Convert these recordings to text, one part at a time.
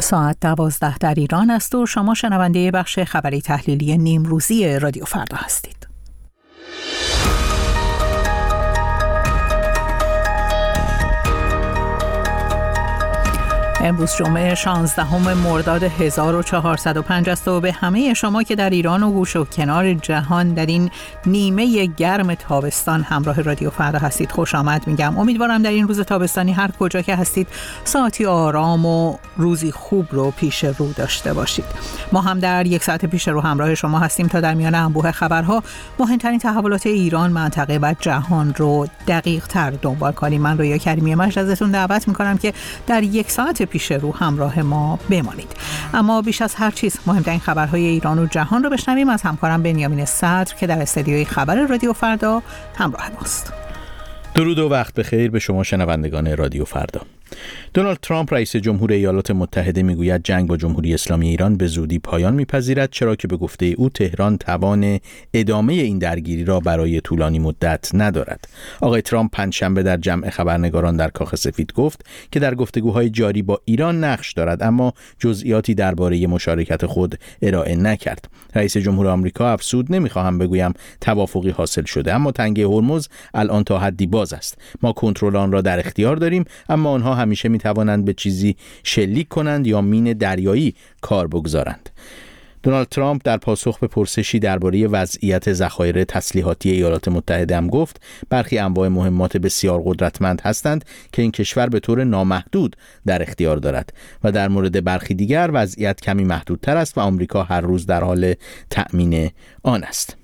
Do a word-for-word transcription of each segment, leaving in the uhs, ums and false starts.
ساعت دوازده در ایران است و شما شنونده بخش خبری تحلیلی نیمروزی رادیو فردا هستید. امروز جمعه شانزدهم مرداد هزار و چهارصد و پنج است و به همه شما که در ایران و گوش و کنار جهان در این نیمه گرم تابستان همراه رادیو فردا هستید خوش آمد میگم. امیدوارم در این روز تابستانی هر کجا که هستید ساعتی آرام و روزی خوب رو پیش رو داشته باشید. ما هم در یک ساعت پیش رو همراه شما هستیم تا در میان انبوه خبرها مهمترین تحولات ایران، منطقه و جهان رو دقیق تر دنبال کنیم. من رویا کریمی مجد ازتون دعوت میکنم که در یک ساعت پیش رو همراه ما بمانید. اما بیش از هر چیز مهمترین خبرهای ایران و جهان رو بشنویم از همکارم بنیامین صدر که در استدیوی خبر رادیو فردا همراه ماست. درود و وقت بخیر به شما شنوندگان رادیو فردا. دونالد ترامپ رئیس جمهور ایالات متحده میگوید جنگ با جمهوری اسلامی ایران به زودی پایان میپذیرد، چرا که به گفته او تهران توان ادامه این درگیری را برای طولانی مدت ندارد. آقای ترامپ پنجشنبه در جمع خبرنگاران در کاخ سفید گفت که در گفتگوهای جاری با ایران نقش دارد، اما جزئیاتی درباره مشارکت خود ارائه نکرد. رئیس جمهور آمریکا افزود: نمیخواهم بگویم توافقی حاصل شده، اما تنگه هرمز الان تا حدی باز است. ما کنترل آن را در اختیار داریم، اما آنها همیشه میتوانند به چیزی شلیک کنند یا مین دریایی کار بگذارند. دونالد ترامپ در پاسخ به پرسشی درباره وضعیت ذخایر تسلیحاتی ایالات متحده هم گفت برخی انواع مهمات بسیار قدرتمند هستند که این کشور به طور نامحدود در اختیار دارد و در مورد برخی دیگر وضعیت کمی محدودتر است و آمریکا هر روز در حال تأمین آن است.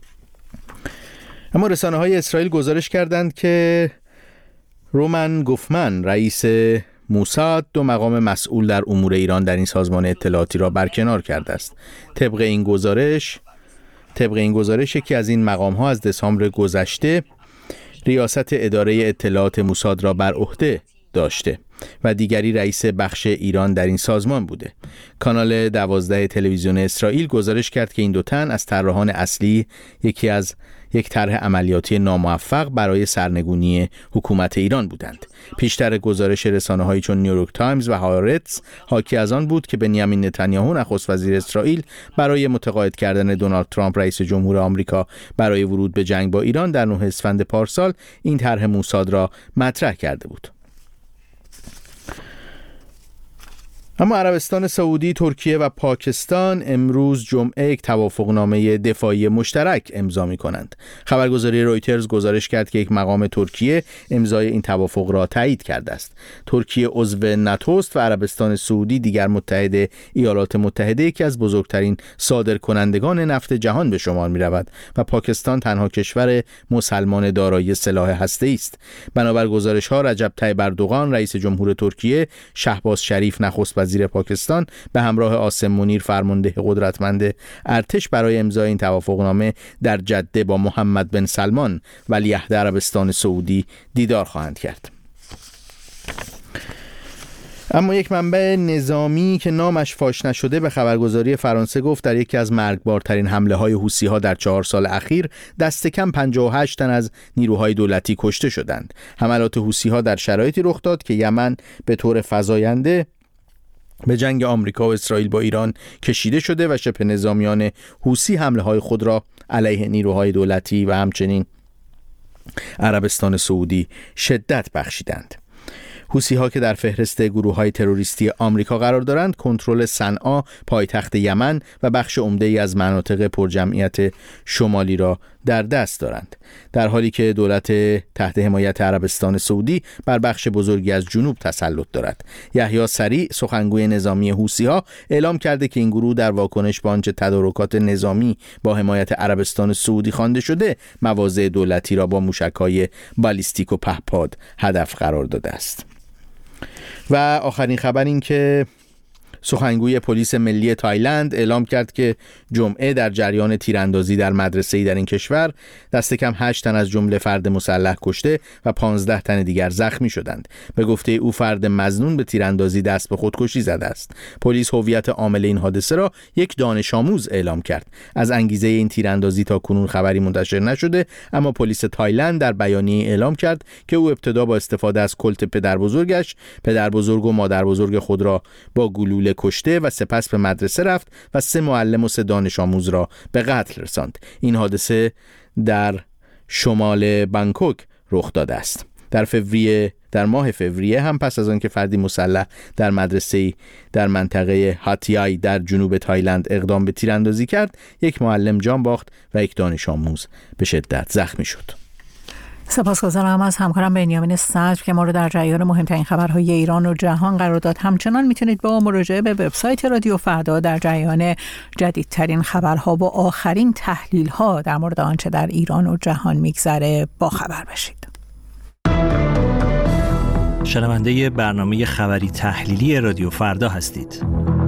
اما رسانه‌های اسرائیل گزارش کردند که رومن گوفمن رئیس موساد دو مقام مسئول در امور ایران در این سازمان اطلاعاتی را برکنار کرده است. طبق این گزارش طبق این گزارش یکی از این مقام‌ها از دسامبر گذشته ریاست اداره اطلاعات موساد را بر عهده داشته و دیگری رئیس بخش ایران در این سازمان بوده. کانال دوازده تلویزیون اسرائیل گزارش کرد که این دو تن از طراحان اصلی یکی از یک طرح عملیاتی ناموفق برای سرنگونی حکومت ایران بودند. پیشتر گزارش رسانه‌هایی چون نیویورک تایمز و هارتز حاکی از آن بود که بنیامین نتانیاهو نخست وزیر اسرائیل برای متقاعد کردن دونالد ترامپ رئیس جمهور آمریکا برای ورود به جنگ با ایران در نهم اسفند پارسال این طرح موساد را مطرح کرده بود. اما عربستان سعودی، ترکیه و پاکستان امروز جمعه یک توافقنامه دفاعی مشترک امضا می‌کنند. خبرگزاری رویترز گزارش کرد که یک مقام ترکیه امضای این توافق را تایید کرده است. ترکیه عضو ناتو است و عربستان سعودی دیگر متحد ایالات متحده یکی از بزرگترین صادرکنندگان نفت جهان به شمار می‌رود و پاکستان تنها کشور مسلمان دارای سلاح هسته‌ای است. بنابر گزارش‌ها رجب طیب اردوغان رئیس جمهور ترکیه، شهباز شریف نخست وزیر پاکستان به همراه عاصم منیر فرمانده قدرتمند ارتش برای امضای این توافقنامه در جده با محمد بن سلمان ولیعهد عربستان سعودی دیدار خواهند کرد. اما یک منبع نظامی که نامش فاش نشده به خبرگزاری فرانسه گفت در یکی از مرگبارترین حمله های حوثی‌ها در چهار سال اخیر دست کم پنجاه و هشت تن از نیروهای دولتی کشته شدند. حملات حوثی‌ها در شرایطی رخ داد که یمن به طور فزاینده به جنگ آمریکا و اسرائیل با ایران کشیده شده و شبه نظامیان حوثی حمله های خود را علیه نیروهای دولتی و همچنین عربستان سعودی شدت بخشیدند. حوثی‌ها که در فهرست گروه‌های تروریستی آمریکا قرار دارند، کنترل صنعا پایتخت یمن و بخش عمده‌ای از مناطق پرجمعیت شمالی را در دست دارند، در حالی که دولت تحت حمایت عربستان سعودی بر بخش بزرگی از جنوب تسلط دارد. یحیی سریع سخنگوی نظامی حوثی‌ها اعلام کرده که این گروه در واکنش به آنچه تدارکات نظامی با حمایت عربستان سعودی خوانده شده، مواضع دولتی را با موشک‌های بالیستیک و پهپاد هدف قرار داده است. و آخرین خبر این که سخنگوی پلیس ملی تایلند اعلام کرد که جمعه در جریان تیراندازی در مدرسه‌ای در این کشور دست کم هشت تن از جمله فرد مسلح کشته و پانزده تن دیگر زخمی شدند. به گفته او فرد مظنون به تیراندازی دست به خودکشی زده است. پلیس هویت عامل این حادثه را یک دانش آموز اعلام کرد. از انگیزه این تیراندازی تا کنون خبری منتشر نشده، اما پلیس تایلند در بیانیه اعلام کرد که او ابتدا با استفاده از کلت پدربزرگش پدربزرگ و مادربزرگ خود را با گلوله کشته و سپس به مدرسه رفت و سه معلم و سه دانش آموز را به قتل رساند. این حادثه در شمال بانکوک رخ داده است. در فوریه در ماه فوریه هم پس از آن که فردی مسلح در مدرسه‌ای در منطقه هاتیای در جنوب تایلند اقدام به تیراندازی کرد، یک معلم جان باخت و یک دانش آموز به شدت زخمی شد. سپاسگزارم از همکارم بنیامین صدر که ما رو در جریان مهمترین خبرهای ایران و جهان قرار داد. همچنان میتونید با مراجعه به وبسایت رادیو فردا در جریان جدیدترین خبرها و آخرین تحلیل‌ها در مورد آنچه در ایران و جهان میگذره با خبر بشید. شنونده برنامه خبری تحلیلی رادیو فردا هستید.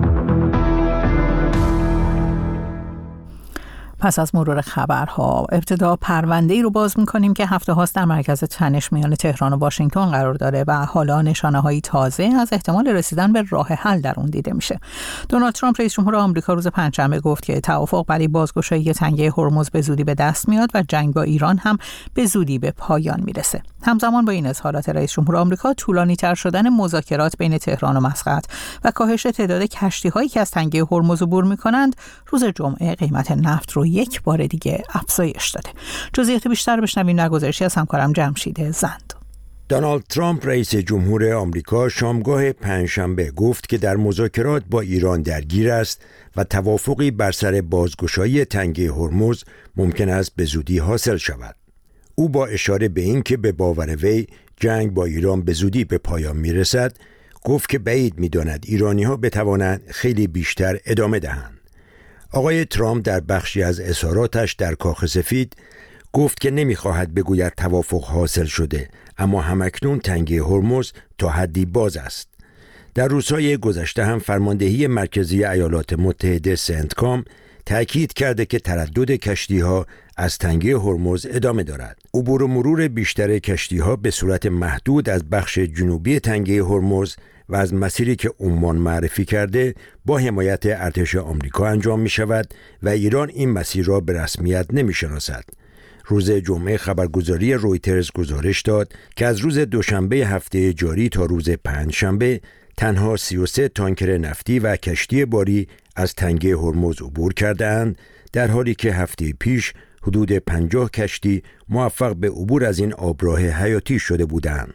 پس از مرور خبرها ابتدا پرونده‌ای رو باز می‌کنیم که هفته هاست در مرکز تنش میان تهران و واشنگتن قرار داره و حالا نشانه‌های تازه از احتمال رسیدن به راه حل در اون دیده میشه. دونالد ترامپ رئیس جمهور آمریکا روز پنجشنبه گفت که توافق برای بازگشایی تنگه هرمز به زودی به دست میاد و جنگ با ایران هم به زودی به پایان میرسه. همزمان با این اظهارات رئیس جمهور آمریکا، طولانی‌تر شدن مذاکرات بین تهران و مسقط و کاهش تعداد کشتی‌هایی که از تنگه هرمز عبور می‌کنند روز جمعه قیمت نفت رو یک بار دیگه افزایش داده. جزئیات بیشتر بشنویم در گزارشی از همکارم جمشید زند. دونالد ترامپ رئیس جمهور آمریکا شامگاه پنجشنبه گفت که در مذاکرات با ایران درگیر است و توافقی بر سر بازگشایی تنگه هرمز ممکن است به زودی حاصل شود. او با اشاره به این که به باور وی جنگ با ایران به زودی به پایان میرسد، گفت که بعید می‌داند ایرانی‌ها بتوانند خیلی بیشتر ادامه دهند. آقای ترامپ در بخشی از اظهاراتش در کاخ سفید گفت که نمی‌خواهد بگوید توافق حاصل شده، اما همکنون تنگه هرمز تا حدی باز است. در روزهای گذشته هم فرماندهی مرکزی ایالات متحده سنتکام تأکید کرده که تردد کشتی‌ها از تنگه هرمز ادامه دارد. عبور و مرور بیشتر کشتی‌ها به صورت محدود از بخش جنوبی تنگه هرمز و از مسیری که عمان معرفی کرده با حمایت ارتش آمریکا انجام می شود و ایران این مسیر را به رسمیت نمی شناسد. روز جمعه خبرگزاری رویترز گزارش داد که از روز دوشنبه هفته جاری تا روز پنجشنبه تنها سی و سه تانکر نفتی و کشتی باری از تنگه هرمز عبور کرده‌اند، در حالی که هفته پیش حدود پنجاه کشتی موفق به عبور از این آبراه حیاتی شده بودند.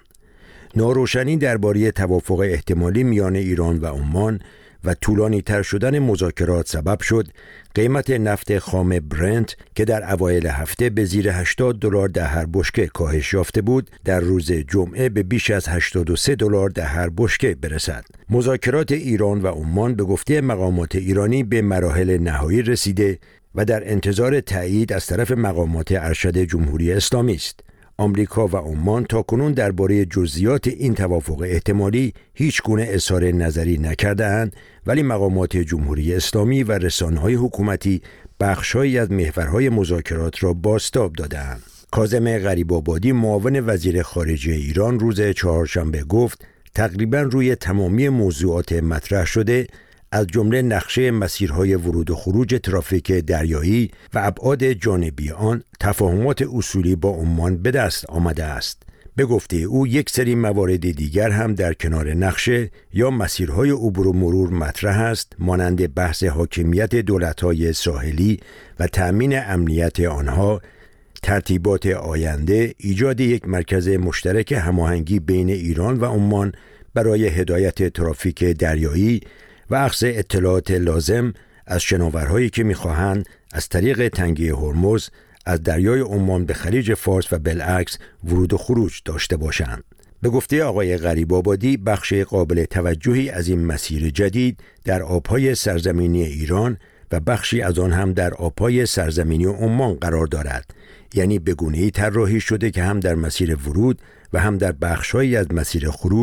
ناروشنی درباره توافق احتمالی میان ایران و عمان و طولانی تر شدن مذاکرات سبب شد قیمت نفت خام برنت که در اوایل هفته به زیر هشتاد دلار در هر بشکه کاهش یافته بود، در روز جمعه به بیش از هشتاد و سه دلار در هر بشکه برسد. مذاکرات ایران و عمان به گفته مقامات ایرانی به مراحل نهایی رسیده و در انتظار تایید از طرف مقامات ارشد جمهوری اسلامی است. آمریکا و عمان تاکنون درباره جزئیات این توافق احتمالی هیچ گونه اظهار نظری نکرده‌اند، ولی مقامات جمهوری اسلامی و رسانه‌های حکومتی بخش‌هایی از محورهای مذاکرات را بازتاب داده‌اند. کاظم غریب‌آبادی معاون وزیر خارجه ایران روز چهارشنبه گفت تقریباً روی تمامی موضوعات مطرح شده، از جمله نقشه مسیرهای ورود و خروج ترافیک دریایی و ابعاد جانبی آن، تفاهمات اصولی با عمان به دست آمده است. به گفته او یک سری موارد دیگر هم در کنار نقشه یا مسیرهای عبور و مرور مطرح است، مانند بحث حاکمیت دولت‌های ساحلی و تأمین امنیت آنها، ترتیبات آینده، ایجاد یک مرکز مشترک هماهنگی بین ایران و عمان برای هدایت ترافیک دریایی و اخذ اطلاعات لازم از شناورهایی که می‌خواهند از طریق تنگه هرمز از دریای عمان به خلیج فارس و بالعکس ورود و خروج داشته باشند. به گفته آقای غریب‌آبادی، بخش قابل توجهی از این مسیر جدید در آب‌های سرزمینی ایران و بخشی از آن هم در آب‌های سرزمینی عمان قرار دارد، یعنی به گونه‌ای طراحی شده که هم در مسیر ورود و هم در بخش‌هایی از مسیر خروج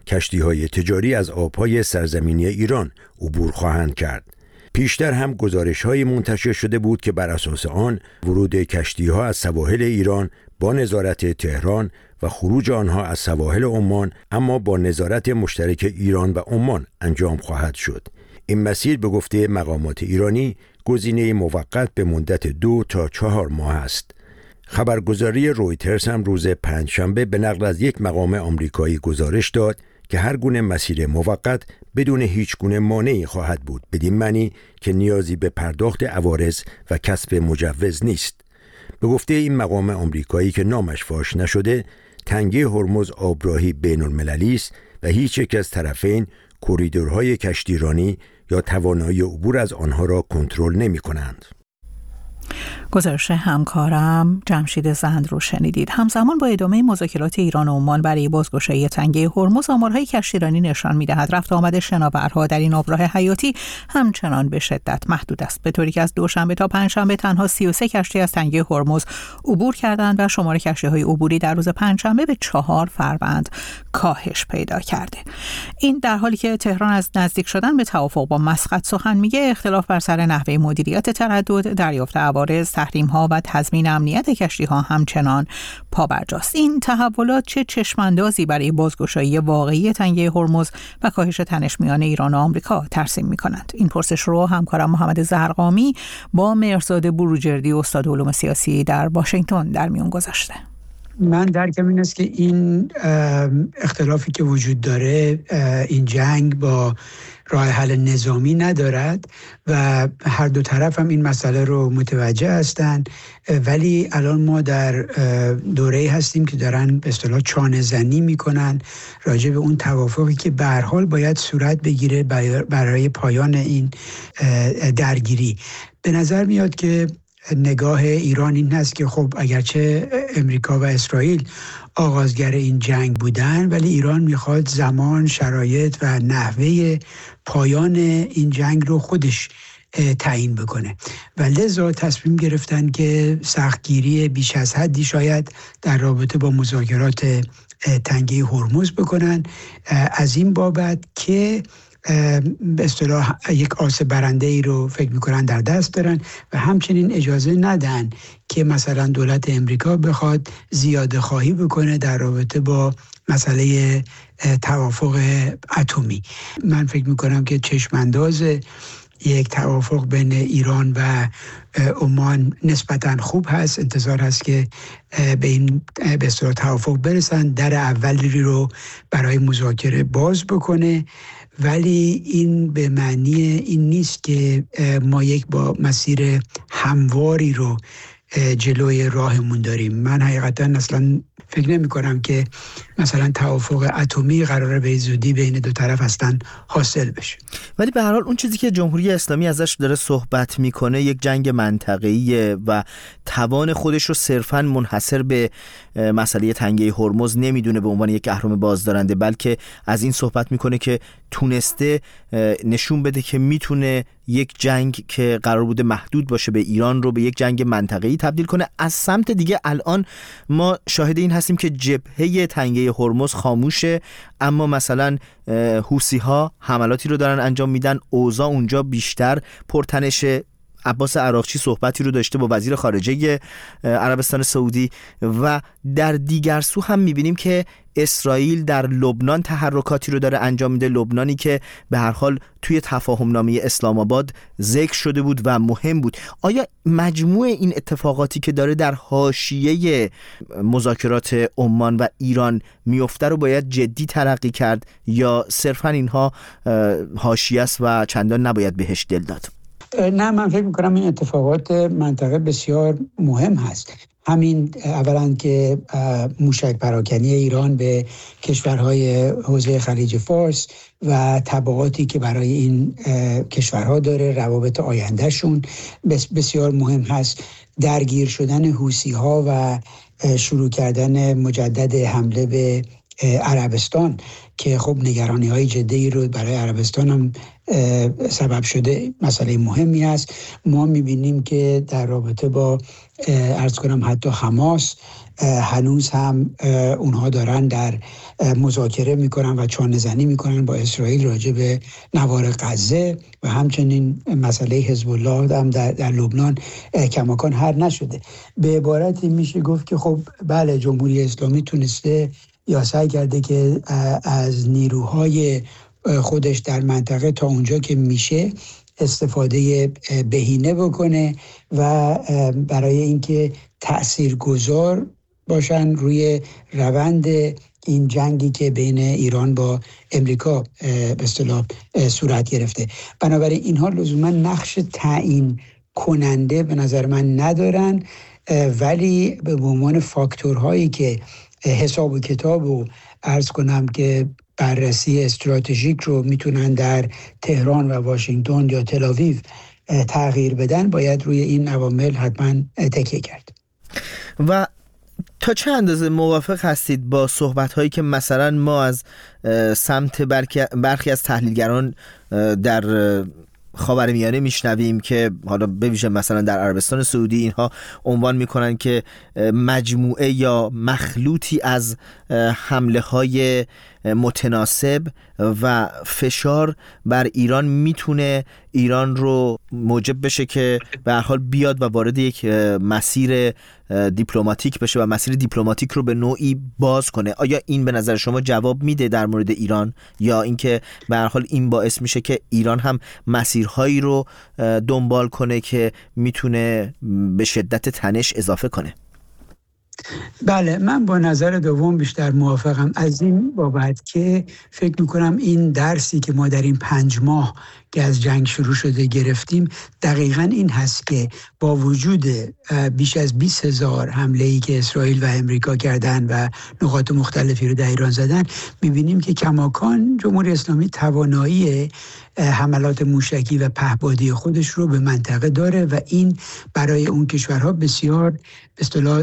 کشتی‌های تجاری از آب‌های سرزمینی ایران عبور خواهند کرد. پیشتر هم گزارش‌های منتشر شده بود که بر اساس آن ورود کشتی‌ها از سواحل ایران با نظارت تهران و خروج آنها از سواحل عمان اما با نظارت مشترک ایران و عمان انجام خواهد شد. این مسیر به گفته مقامات ایرانی گزینه موقت به مدت دو تا چهار ماه است. خبرگزاری رویترز هم روز پنجشنبه به نقل از یک مقام آمریکایی گزارش داد که هر گونه مسیر موقت بدون هیچ گونه مانعی خواهد بود، بدین معنی که نیازی به پرداخت عوارض و کسب مجوز نیست. به گفته این مقام آمریکایی که نامش فاش نشده، تنگه هرمز آبراهی بین المللی است و هیچ یک از طرفین کوریدورهای کشتیرانی یا توانایی عبور از آنها را کنترل نمی کنند. گزارش همکارم جمشید زند رو شنیدید. همزمان با ادامه مذاکرات ایران و عمان برای بازگشایی تنگه هرمز، آمارهای کشتیرانی نشان می‌دهد رفت آمد شناورها در این آبراه حیاتی همچنان به شدت محدود است، به طوری که از دوشنبه تا پنجشنبه تنها سی و سه کشتی از تنگه هرمز عبور کردند و شمار کشتی‌های عبوری در روز پنجشنبه به چهار فروند کاهش پیدا کرده. این در حالی که تهران از نزدیک شدن به توافق با مسقط سخن میگه، اختلاف بر سر نحوه مدیریت تردد، دریافت عوارض، تحریم‌ها و تضمین امنیت کشتی‌ها همچنان پابرجاست. این تحولات چه چشماندازی برای بازگشایی واقعی تنگه هرمز و کاهش تنش میان ایران و آمریکا ترسیم می‌کنند؟ این پرسش رو همکارم محمد زرقامی با مهرزاد بروجردی، استاد علوم سیاسی در واشنگتن، در میون گذاشته. من درکم این است که این اختلافی که وجود داره، این جنگ با راه حل نظامی ندارد و هر دو طرف هم این مسئله رو متوجه هستند، ولی الان ما در دوره‌ای هستیم که دارن به اصطلاح چانه زنی میکنن راجع به اون توافقی که به هر حال باید صورت بگیره برای پایان این درگیری. به نظر میاد که نگاه ایران این هست که خب اگرچه امریکا و اسرائیل آغازگر این جنگ بودن، ولی ایران میخواد زمان، شرایط و نحوه پایان این جنگ رو خودش تعیین بکنه و لذا تصمیم گرفتن که سختگیری بیش از حدی شاید در رابطه با مذاکرات تنگه هرمز بکنن، از این بابت که به اصطلاح یک آس برنده ای رو فکر میکنن در دست دارن و همچنین اجازه ندن که مثلا دولت امریکا بخواد زیاده خواهی بکنه در رابطه با مسئله توافق اتمی. من فکر میکنم که چشمانداز یک توافق بین ایران و عمان نسبتاً خوب هست. انتظار هست که به این به اصطلاح توافق برسن، در اولی رو برای مذاکره باز بکنه، ولی این به معنی این نیست که ما یک با مسیر همواری رو جلوی راهمون داریم. من حقیقتا اصلا فکر نمی کنم که مثلا توافق اتمی قراره به زودی بین دو طرف هستن حاصل بشه. ولی به هر حال اون چیزی که جمهوری اسلامی ازش داره صحبت میکنه یک جنگ منطقه‌ایه و توان خودش رو صرفاً منحصر به مسئله تنگه هرمز نمیدونه به عنوان یک اهرم بازدارنده، بلکه از این صحبت میکنه که تونسته نشون بده که میتونه یک جنگ که قرار بوده محدود باشه به ایران رو به یک جنگ منطقه‌ای تبدیل کنه. از سمت دیگه الان ما شاهد این هستیم که جبهه تنگه هرمز خاموشه، اما مثلا حوثی‌ها حملاتی رو دارن انجام میدن، اوضاع اونجا بیشتر پرتنشه. عباس عراقچی صحبتی رو داشته با وزیر خارجه عربستان سعودی و در دیگر سو هم میبینیم که اسرائیل در لبنان تحرکاتی رو داره انجام میده، لبنانی که به هر حال توی تفاهم نامه اسلام آباد ذکر شده بود و مهم بود. آیا مجموع این اتفاقاتی که داره در حاشیه مذاکرات عمان و ایران میفته رو باید جدی تلقی کرد یا صرفا اینها حاشیه است و چندان نباید بهش دل داد؟ نه، من فکر میکنم این اتفاقات منطقه بسیار مهم هست. همین اولا که موشک پراکنی ایران به کشورهای حوزه خلیج فارس و تبعاتی که برای این کشورها داره، روابط آیندهشون بسیار مهم هست. درگیر شدن حوثی‌ها و شروع کردن مجدد حمله به عربستان که خب نگرانی های جدی رو برای عربستان هم سبب شده، مسئله مهمی است. ما میبینیم که در رابطه با عرض کنم حتی حماس هنوز هم اونها دارن در مذاکره میکنن و چانه زنی میکنن با اسرائیل راجع به نوار غزه و همچنین مسئله حزب الله هم در, در لبنان کماکان حل نشده. به عبارتی میشه گفت که خب بله، جمهوری اسلامی تونسته یا سعی کرده که از نیروهای خودش در منطقه تا اونجا که میشه استفاده بهینه بکنه و برای اینکه تاثیرگذار باشن روی روند این جنگی که بین ایران با امریکا به اصطلاح صورت گرفته. بنابراین اینها لزوما نقش تعیین کننده به نظر من ندارن، ولی به عنوان فاکتورهایی که حساب و کتاب و عرض کنم که بررسی استراتژیک رو میتونن در تهران و واشنگتن یا تل‌آویو تغییر بدن، باید روی این عوامل حتما تکیه کرد. و تا چه اندازه موافق هستید با صحبت‌هایی که مثلا ما از سمت برخی از تحلیلگران در خاورمیانه میشنویم که حالا به ویژه مثلا در عربستان سعودی اینها عنوان میکنن که مجموعه یا مخلوطی از حمله های متناسب و فشار بر ایران میتونه ایران رو موجب بشه که به هر حال بیاد و وارد یک مسیر دیپلماتیک بشه و مسیر دیپلماتیک رو به نوعی باز کنه. آیا این به نظر شما جواب میده در مورد ایران، یا اینکه به هر حال این باعث میشه که ایران هم مسیرهایی رو دنبال کنه که میتونه به شدت تنش اضافه کنه؟ بله، من با نظر دوم بیشتر موافقم، از این بابت که فکر میکنم این درسی که ما در این پنج ماه که از جنگ شروع شده گرفتیم دقیقاً این هست که با وجود بیش از بیست هزار حمله‌ای که اسرائیل و امریکا کردن و نقاط مختلفی رو در ایران زدن، میبینیم که کماکان جمهوری اسلامی توانایی حملات موشکی و پهپادی خودش رو به منطقه داره و این برای اون کشورها بسیار به اصطلاح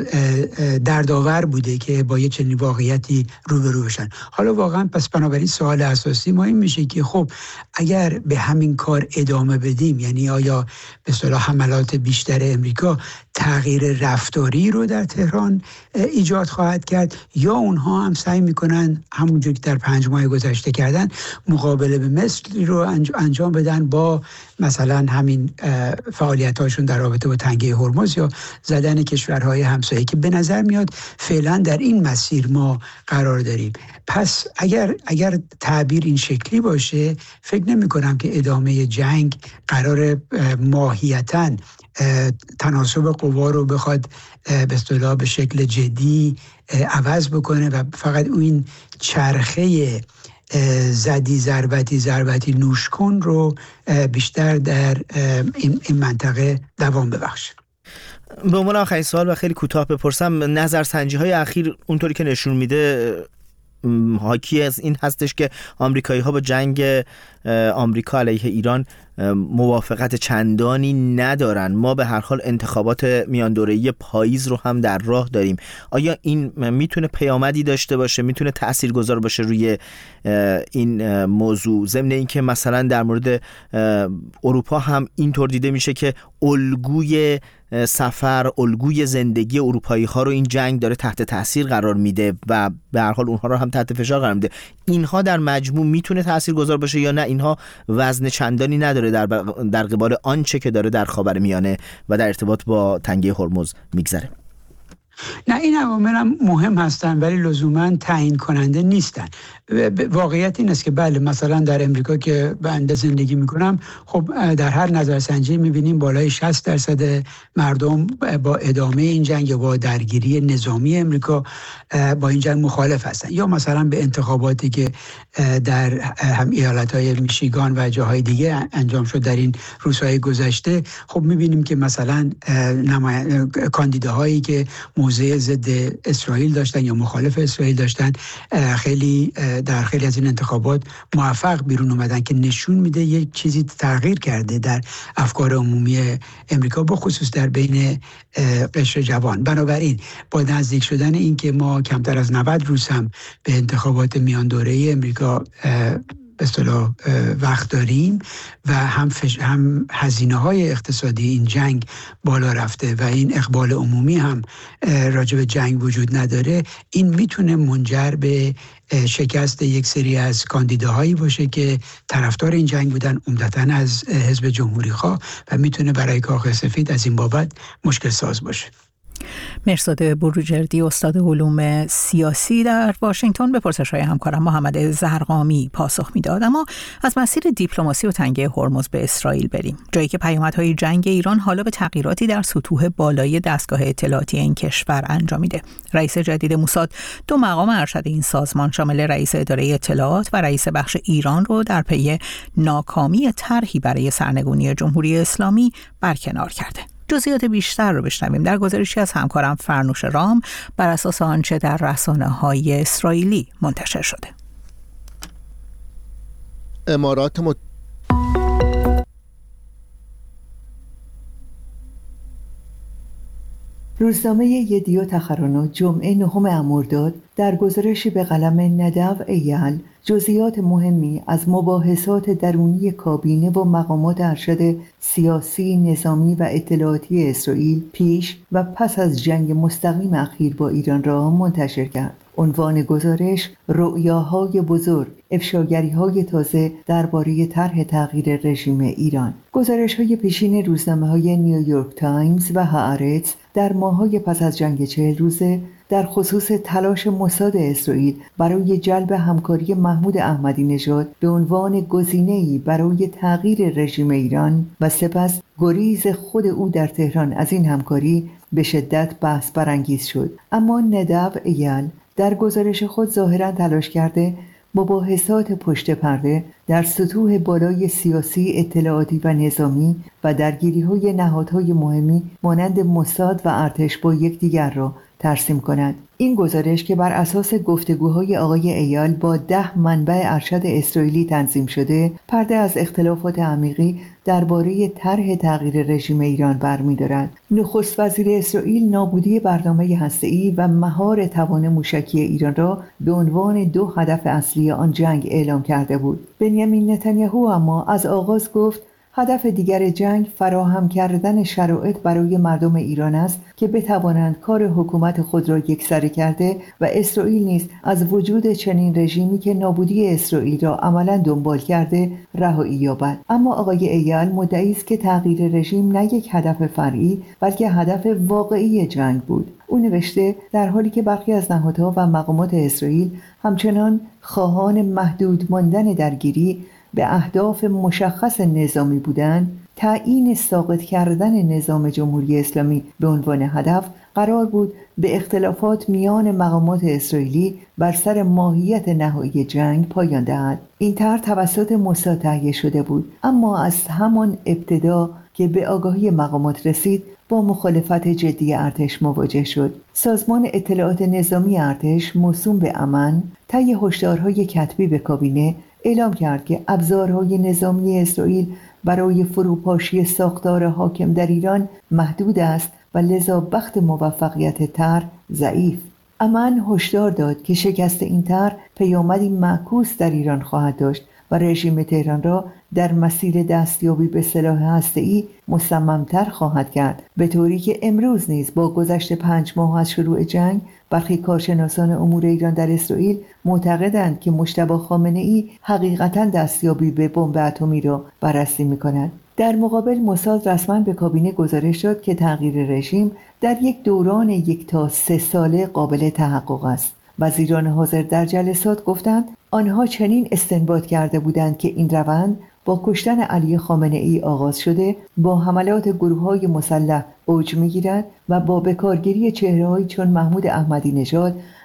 دردآور بوده که با یه چنین واقعیتی روبرو بشن. حالا واقعا پس بنابراین سوال اساسی ما این میشه که خب اگر به همین کار ادامه بدیم، یعنی آیا به اصطلاح حملات بیشتر امریکا تغییر رفتاری رو در تهران ایجاد خواهد کرد، یا اونها هم سعی میکنن همونجور که در پنج ماه گذشته کردن مقابله به مثلی رو انجام بدن با مثلا همین فعالیت‌هاشون در رابطه با تنگه هرمز یا زدن کشورهای همسایه، که به نظر میاد فعلا در این مسیر ما قرار داریم. پس اگر اگر تعبیر این شکلی باشه، فکر نمی کنم که ادامه جنگ قرار ماهیتاً تناسب قوا رو بخواد به اصطلاح به شکل جدی عوض بکنه و فقط این چرخه زدی ضربتی ضربتی نوش کن رو بیشتر در این, این منطقه دوام ببخشه. به عنوان آخرین سوال و خیلی کوتاه بپرسم، نظرسنجی های اخیر اونطوری که نشون میده حاکی از این هستش که آمریکایی ها با جنگ آمریکا علیه ایران موافقت چندانی ندارن. ما به هر حال انتخابات میان دوره‌ای پاییز رو هم در راه داریم. آیا این میتونه پیامدی داشته باشه، میتونه تاثیرگذار باشه روی این موضوع، ضمن اینکه مثلا در مورد اروپا هم اینطور دیده میشه که الگوی سفر، الگوی زندگی اروپایی ها رو این جنگ داره تحت تاثیر قرار میده و به هر حال اونها رو هم تحت فشار قرار میده. اینها در مجموع میتونه تاثیرگذار باشه یا نه اینها وزن چندانی نداره در در قبال آنچه که داره در خاورمیانه و در ارتباط با تنگه هرمز میگذره؟ نه، این عوامل هم مهم هستن ولی لزوما تعیین کننده نیستن. واقعیت این است که بله، مثلا در امریکا که بنده زندگی میکنم، خب در هر نظرسنجی میبینیم بالای شصت درصد مردم با ادامه این جنگ یا با درگیری نظامی امریکا با این جنگ مخالف هستن. یا مثلا به انتخاباتی که در هم ایالت‌های میشیگان و جاهای دیگه انجام شد در این روزهای گذشته، خب میبینیم که مثلا کاندیداهایی که موضع ضد اسرائیل داشتن یا مخالف اسرائیل داشتن، خیلی در خیلی از این انتخابات موفق بیرون اومدن که نشون میده یک چیزی تغییر کرده در افکار عمومی امریکا، با خصوص در بین قشر جوان. بنابراین با نزدیک شدن این که ما کمتر از نود روز هم به انتخابات میان دوره امریکا به اصطلاح وقت داریم و هم فش... هم هزینه‌های اقتصادی این جنگ بالا رفته و این اقبال عمومی هم راجع به جنگ وجود نداره، این میتونه منجر به شکست یک سری از کاندیداهایی باشه که طرفدار این جنگ بودن، عمدتاً از حزب جمهوری‌خواه، و میتونه برای کاخ سفید از این بابت مشکل ساز باشه. مرزاد بروجردی، استاد علوم سیاسی در واشنگتن، به پرسش‌های همکارم محمد زرقامی پاسخ میداد. اما از مسیر دیپلماسی و تنگه هرمز به اسرائیل بریم، جایی که پیامدهای جنگ ایران حالا به تغییراتی در سطوح بالای دستگاه اطلاعاتی این کشور انجام میده. رئیس جدید موساد دو مقام ارشد این سازمان شامل رئیس اداره اطلاعات و رئیس بخش ایران رو در پی ناکامی طرحی برای سرنگونی جمهوری اسلامی برکنار کرده. جزئیات بیشتر رو بشنویم در گزارشی از همکارم فرنوش رام بر اساس آنچه در رسانه‌های اسرائیلی منتشر شده. امارات مت... روزنامه یدیو تخرانو جمعه نهم مرداد در گزارشی به قلم ندو ایال جزئیات مهمی از مباحثات درونی کابینه و مقامات ارشد سیاسی، نظامی و اطلاعاتی اسرائیل پیش و پس از جنگ مستقیم اخیر با ایران را منتشر کرد. عنوان گزارش رؤیاهای بزرگ، افشاگری‌های تازه درباره طرح تغییر رژیم ایران. گزارش‌های پیشین روزنامه‌های نیویورک تایمز و هآرتز در ماه‌های پس از جنگ چهل روزه در خصوص تلاش موساد اسرائیل برای جلب همکاری محمود احمدی نژاد به عنوان گزینه‌ای برای تغییر رژیم ایران و سپس گریز خود او در تهران از این همکاری به شدت بحث برانگیز شد. اما ندو ایال در گزارش خود ظاهراً تلاش کرده مباحثات پشت پرده در سطوح بالای سیاسی، اطلاعاتی و نظامی و درگیری‌های نهادهای مهمی مانند موساد و ارتش با یکدیگر را ترسیم کند. این گزارش که بر اساس گفتگوهای آقای ایال با ده منبع ارشد اسرائیلی تنظیم شده، پرده از اختلافات عمیقی درباره طرح تغییر رژیم ایران برمی‌دارد. نخست وزیر اسرائیل نابودی برنامه هسته‌ای و مهار توان موشکی ایران را به عنوان دو هدف اصلی آن جنگ اعلام کرده بود. بنیامین نتانیاهو اما از آغاز گفت هدف دیگر جنگ فراهم کردن شرایط برای مردم ایران است که بتوانند کار حکومت خود را یکسره کرده و اسرائیل نیز از وجود چنین رژیمی که نابودی اسرائیل را عملاً دنبال کرده رهایی یابد. اما آقای ایال مدعی است که تغییر رژیم نه یک هدف فرعی بلکه هدف واقعی جنگ بود. او نوشته در حالی که برخی از نهادها و مقامات اسرائیل همچنان خواهان محدود ماندن درگیری به اهداف مشخص نظامی بودند، تعیین ساقط کردن نظام جمهوری اسلامی به عنوان هدف قرار بود به اختلافات میان مقامات اسرائیلی بر سر ماهیت نهایی جنگ پایان دهد. این طرح توسط موساد تهیه شده بود، اما از همان ابتدا که به آگاهی مقامات رسید با مخالفت جدی ارتش مواجه شد. سازمان اطلاعات نظامی ارتش موسوم به امن طی هشدارهای کتبی به کابینه اعلام کرد که ابزارهای نظامی اسرائیل برای فروپاشی ساختار حاکم در ایران محدود است و لذا بخت موفقیت طرح ضعیف. امن هشدار داد که شکست این طرح پیامدی معکوس در ایران خواهد داشت و رژیم تهران را در مسیر دستیابی به سلاح هسته‌ای مصمم‌تر خواهد کرد، به طوری که امروز نیز با گذشت پنج ماه از شروع جنگ برخی کارشناسان امور ایران در اسرائیل معتقدند که مجتبی خامنه‌ای حقیقتاً دستیابی به بمب اتمی را بررسی می‌کند. در مقابل موساد رسما به کابینه گزارش داد که تغییر رژیم در یک دوران یک تا سه ساله قابل تحقق است. وزیران حاضر در جلسات گفتند آنها چنین استنباط کرده بودند که این روند با کشتن علی خامنه‌ای آغاز شده، با حملات گروه‌های مسلح اوج می‌گیرد و با بکارگیری چهره‌هایی چون محمود احمدی نژاد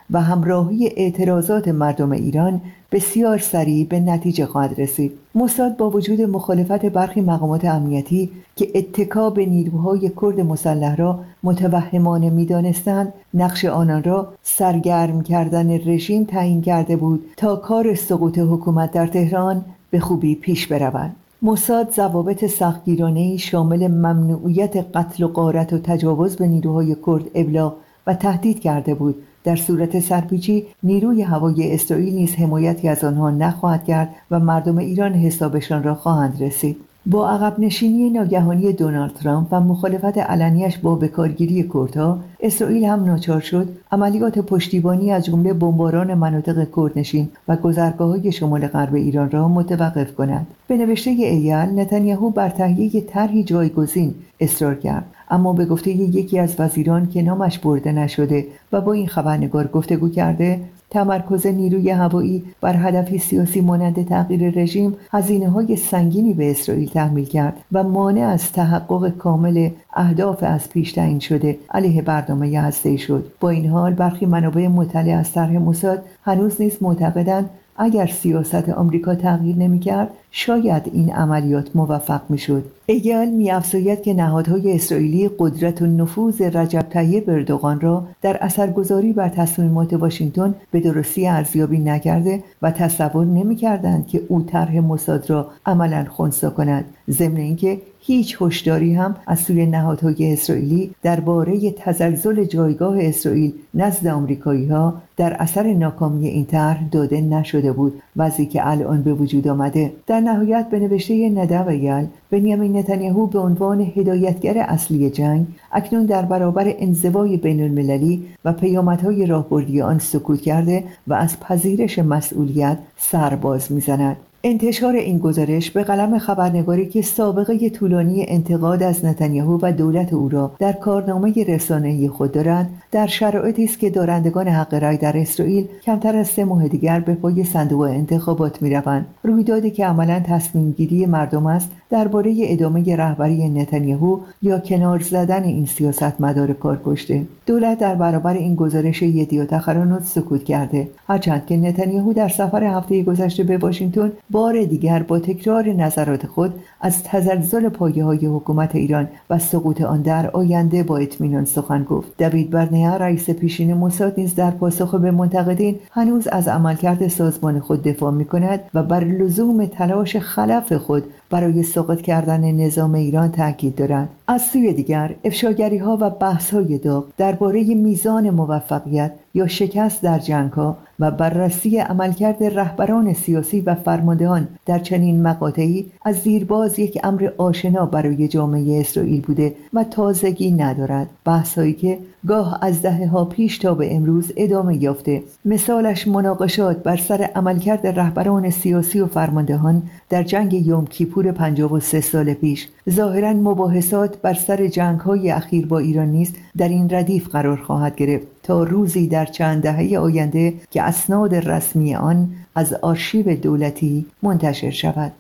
و همراهی اعتراضات مردم ایران بسیار سریع به نتیجه خواهد رسید. موساد با وجود مخالفت برخی مقامات امنیتی که اتکا به نیروهای کرد مسلح را متوهمانه می‌دانستند، نقش آنان را سرگرم کردن رژیم تعیین کرده بود تا کار سقوط حکومت در تهران به خوبی پیش برود. موساد ضوابط سختگیرانه‌ای شامل ممنوعیت قتل و غارت و تجاوز به نیروهای کرد ابلاغ و تهدید کرده بود در صورت سرپیچی نیروی هوایی اسرائیل نیز حمایتی از آنها نخواهد کرد و مردم ایران حسابشان را خواهند رسید. با عقب نشینی ناگهانی دونالد ترامپ و مخالفت علنیش با بکارگیری کردها، اسرائیل هم ناچار شد عملیات پشتیبانی از جمله بمباران مناطق کردنشین و گذرگاه‌های شمال غرب ایران را متوقف کند. به نوشته ایال، نتانیاهو بر تهیه طرحی جایگزین اصرار کرد، اما به گفته یکی از وزیران که نامش برده نشده و با این خبرنگار گفتگو کرده، تمرکز نیروی هوایی بر هدفی سیاسی مانند تغییر رژیم هزینه‌های سنگینی به اسرائیل تحمیل کرد و مانع از تحقق کامل اهداف از پیش تعیین شده علیه برنامه هسته‌ای شد. با این حال برخی منابع مطلع از طرح موساد هنوز نیز معتقدند اگر سیاست آمریکا تغییر نمی‌کرد، شاید این عملیات موفق می‌شد. ایال می‌افزاید که نهادهای اسرائیلی قدرت و نفوذ رجب طیب اردوغان را در اثرگذاری بر تصمیمات واشنگتن به درستی ارزیابی نکرده و تصور نمی‌کردند که او طرح موساد را عملاً خنثی کند، ضمن اینکه هیچ هشداری هم از سوی نهادهای اسرائیلی درباره تزلزل جایگاه اسرائیل نزد آمریکایی‌ها در اثر ناکامی این طرح داده نشده بود، وضعی که الان به وجود آمده. در نهایت به نوشته ندو ایال، بنیامین نتانیاهو به عنوان هدایتگر اصلی جنگ اکنون در برابر انزوای بین المللی و پیامدهای راهبردی آن سکوت کرده و از پذیرش مسئولیت سر باز می‌زند. انتشار این گزارش به قلم خبرنگاری که سابقه طولانی انتقاد از نتانیاهو و دولت او را در کارنامه رسانه‌ای خود دارند، در شرایطی است که دارندگان حق رای در اسرائیل کمتر از سه ماه دیگر به پای صندوق انتخابات می‌روند. رویدادی که عملاً تصمیم گیری مردم است درباره ادامه رهبری نتانیاهو یا کنار زدن این سیاستمدار کارکشته. دولت در برابر این گزارش یدیوت اخرانوت سکوت کرده، هرچند که نتانیاهو در سفر هفته گذشته به واشنگتن بار دیگر با تکرار نظرات خود از تزلزل پایه‌های حکومت ایران و سقوط آن در آینده با اطمینان سخن گفت. دوید برنیا، رئیس پیشین موساد، نیز در پاسخ به منتقدین هنوز از عملکرد سازمان خود دفاع می‌کند و بر لزوم تلاش خلف خود برای سقوط کردن نظام ایران تاکید دارد. از سوی دیگر، افشاگری‌ها و بحث‌های داغ درباره میزان موفقیت یا شکست در جنگ‌ها و بررسی عملکرد رهبران سیاسی و فرماندهان در چنین مقاطعی از زیرباز یک امر آشنا برای جامعه اسرائیل بوده و تازگی ندارد. بحث‌هایی که گاه از دهه‌ها پیش تا به امروز ادامه یافته. مثالش مناقشات بر سر عملکرد رهبران سیاسی و فرماندهان در جنگ یوم کیپور پنجاه و سه سال پیش. ظاهراً مباحثات بر سر جنگ‌های اخیر با ایران نیز در این ردیف قرار خواهد گرفت تا روزی در چند دهه آینده که اسناد رسمی آن از آرشیو دولتی منتشر شود.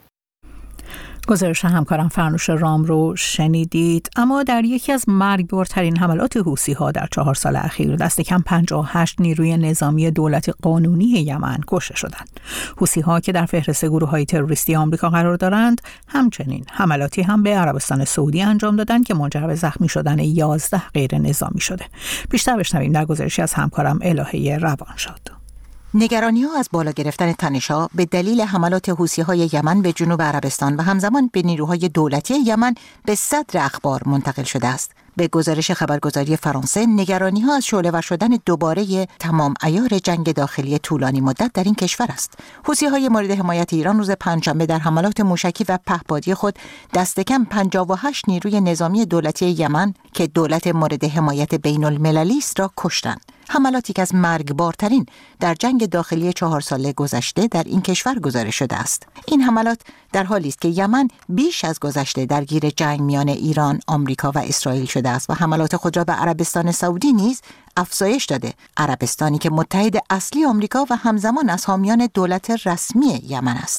گزارش همکارم فرنوش رام رو شنیدید. اما در یکی از مرگبارترین حملات حوثی‌ها در چهار سال اخیر دست کم پنجاه و هشت نیروی نظامی دولت قانونی یمن کشته شدند. حوثی‌ها که در فهرست گروه‌های تروریستی آمریکا قرار دارند، همچنین حملاتی هم به عربستان سعودی انجام دادند که منجر به زخمی شدن یازده غیر نظامی شده. بیشتر بشنویم در گزارشی از همکارم الهه روانشاد. نگرانی‌ها از بالا گرفتن تنش‌ها به دلیل حملات حوثی‌های یمن به جنوب عربستان و همزمان به نیروهای دولتی یمن به صدر اخبار منتقل شده است. به گزارش خبرگزاری فرانسه، نگرانی‌ها از شعله‌ور شدن دوباره تمام عیار جنگ داخلی طولانی مدت در این کشور است. حوثی‌های مورد حمایت ایران روز پنجشنبه در حملات موشکی و پهپادی خود دست کم پنجاه و هشت نیروی نظامی دولتی یمن که دولت مورد حمایت بین‌المللی است را کشتند. حملاتی که از مرگبارترین در جنگ داخلی چهار ساله گذشته در این کشور گزارش شده است. این حملات در حالی است که یمن بیش از گذشته درگیر جنگ میان ایران، آمریکا و اسرائیل شده است و حملات خود را به عربستان سعودی نیز افزایش داده. عربستانی که متحد اصلی آمریکا و همزمان از حامیان دولت رسمی یمن است.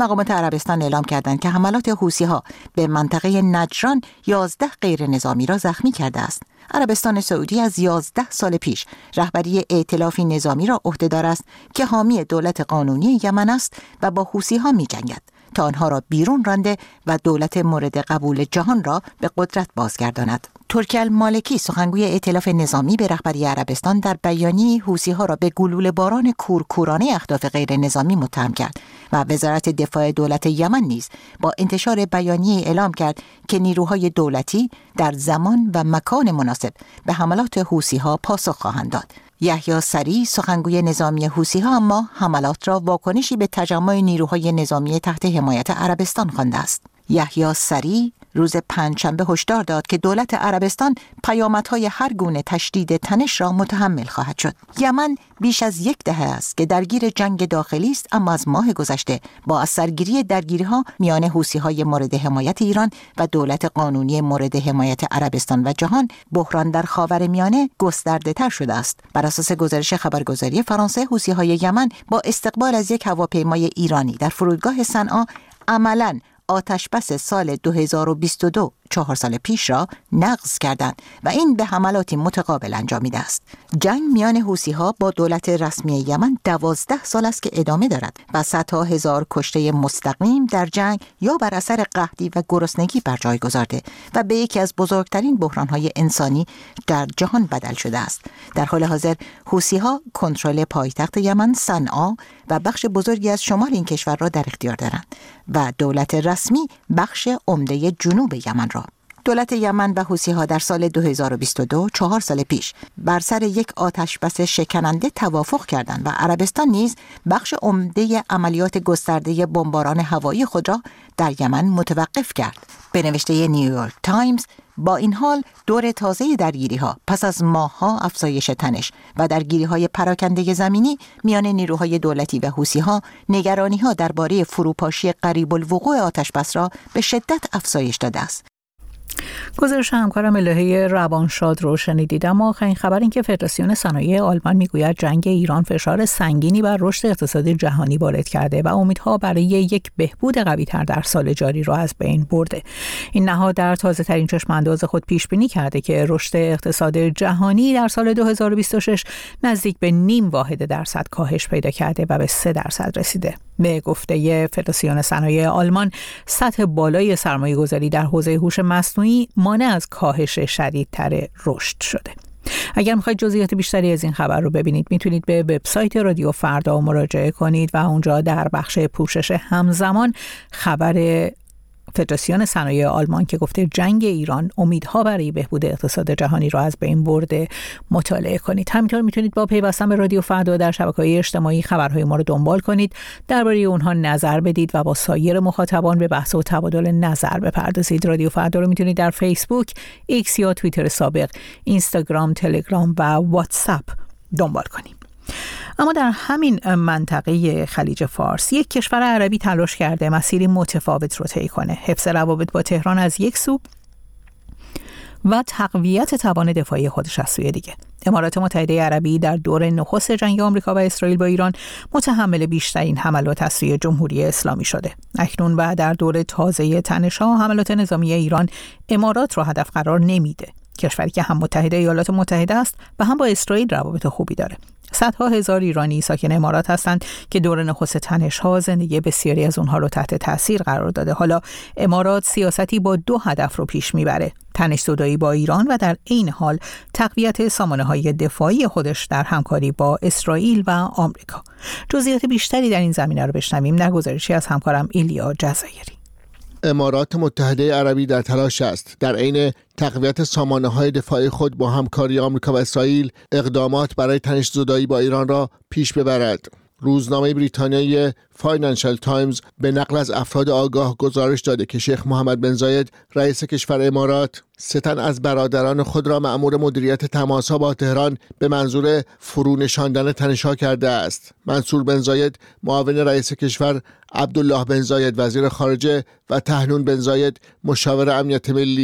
مقامات عربستان اعلام کردند که حملات حوثی‌ها به منطقه نجران یازده غیر نظامی را زخمی کرده است. عربستان سعودی از یازده سال پیش رهبری ائتلافی نظامی را عهدهدار است که حامی دولت قانونی یمن است و با حوثی‌ها می‌جنگد تا آنها را بیرون رانده و دولت مورد قبول جهان را به قدرت بازگرداند. ترکی المالکی سخنگوی ائتلاف نظامی به رهبری عربستان در بیانیه‌ای حوثی‌ها را به گلوله باران کورکورانه اهداف غیر نظامی متهم کرد و وزارت دفاع دولت یمن نیز با انتشار بیانیه اعلام کرد که نیروهای دولتی در زمان و مکان مناسب به حملات حوثی‌ها پاسخ خواهند داد. یحیی سری سخنگوی نظامی حوثی‌ها اما حملات را واکنشی به تجمع نیروهای نظامی تحت حمایت عربستان خوانده است. یحیی سری روز پنجشنبه هشدار داد که دولت عربستان پیامدهای هر گونه تشدید تنش را متحمل خواهد شد. یمن بیش از یک دهه است که درگیر جنگ داخلی است، اما از ماه گذشته با از سرگیری درگیری‌ها میان حوثی‌های مورد حمایت ایران و دولت قانونی مورد حمایت عربستان و جهان، بحران در خاورمیانه گسترده‌تر شده است. بر اساس گزارش خبرگزاری فرانسه، حوثی‌های یمن با استقبال از یک هواپیمای ایرانی در فرودگاه صنعا عملاً آتشبس سال دو هزار و بیست و دو چهار سال پیش را نقض کردند و این به حملاتی متقابل انجامیده است. جنگ میان حوثی‌ها با دولت رسمی یمن دوازده سال است که ادامه دارد و صدها هزار کشته مستقیم در جنگ یا بر اثر قحطی و گرسنگی بر جای گذارده و به یکی از بزرگترین بحران‌های انسانی در جهان بدل شده است. در حال حاضر حوثی‌ها کنترل پایتخت یمن صنعا و بخش بزرگی از شمال این کشور را در اختیار دارند و دولت رسمی بخش عمده جنوب یمن را. دولت یمن و حوثی‌ها در سال دو هزار و بیست و دو چهار سال پیش بر سر یک آتشبس شکننده توافق کردند و عربستان نیز بخش عمده عملیات گسترده بمباران هوایی خود را در یمن متوقف کرد. به نوشته نیویورک تایمز، با این حال دور تازه درگیری‌ها پس از ماه‌ها افزایش تنش و درگیری‌های پراکنده زمینی میان نیروهای دولتی و حوثی‌ها، نگرانی‌ها درباره فروپاشی قریب الوقوع آتشبس را به شدت افزایش داده است. گزارش همکارم الهه روانشاد رو شنیدید. اما آخرین خبر این که فدراسیون صنایع آلمان میگوید جنگ ایران فشار سنگینی بر رشد اقتصادی جهانی وارد کرده و امیدها برای یک بهبود قوی‌تر در سال جاری را از بین برده. این نهاد در تازه ترین چشم انداز خود پیش بینی کرده که رشد اقتصاد جهانی در سال دو هزار و بیست و شش نزدیک به نیم واحد درصد کاهش پیدا کرده و به سه درصد رسیده. به گفته فدراسیون صنایع آلمان، سطح بالای سرمایه‌گذاری در حوزه هوش مصنوعی مانع از کاهش شدیدتر رشد شده. اگر میخواید جزئیات بیشتری از این خبر رو ببینید، میتونید به وبسایت رادیو فردا مراجعه کنید و اونجا در بخش پوشش همزمان خبر فدراسیون صنایع آلمان که گفته جنگ ایران امیدها برای بهبود اقتصاد جهانی را از بین برده مطالعه کنید. همینطور میتونید با پیوستن به رادیو فردا در شبکه‌های اجتماعی خبرهای ما رو دنبال کنید، درباره اونها نظر بدید و با سایر مخاطبان به بحث و تبادل نظر بپردازید. رادیو فردا رو میتونید در فیسبوک، ایکس یا توییتر سابق، اینستاگرام، تلگرام و واتساپ دنبال کنید. اما در همین منطقه خلیج فارس یک کشور عربی تلاش کرده مسیری متفاوت رو طی کنه: حفظ روابط با تهران از یک سو و تقویت توان دفاعی خودش از سوی دیگه. امارات متحده عربی در دور نخست جنگ آمریکا و اسرائیل با ایران متحمل بیشترین حملات از سوی جمهوری اسلامی شده. اکنون و در دور تازه تنش‌ها حملات نظامی ایران امارات را هدف قرار نمیده، کشوری که هم متحد ایالات متحده است و هم با اسرائیل روابط خوبی داره. صدها هزار ایرانی ساکن امارات هستند که دور نخست تنش‌ها زندگی بسیاری از اونها رو تحت تاثیر قرار داده. حالا امارات سیاستی با دو هدف رو پیش میبره: تنش زدایی با ایران و در این حال تقویت سامانه‌های دفاعی خودش در همکاری با اسرائیل و آمریکا. جزئیات بیشتری در این زمینه رو بشنویم در گزارشی از همکارم ایلیا جزایری. امارات متحده عربی در تلاش است در عین تقویت سامانه‌های دفاعی خود با همکاری آمریکا و اسرائیل اقدامات برای تنش زدایی با ایران را پیش ببرد. روزنامه بریتانیایی فاینانشال تایمز به نقل از افراد آگاه گزارش داده که شیخ محمد بن زاید رئیس کشور امارات سه تن از برادران خود را مأمور مدیریت تماس‌ها با تهران به منظور فرونشاندن تنش‌ها کرده است. منصور بن زاید معاون رئیس کشور، عبدالله بن زاید وزیر خارجه و طاهنون بن زاید مشاور امنیت ملی.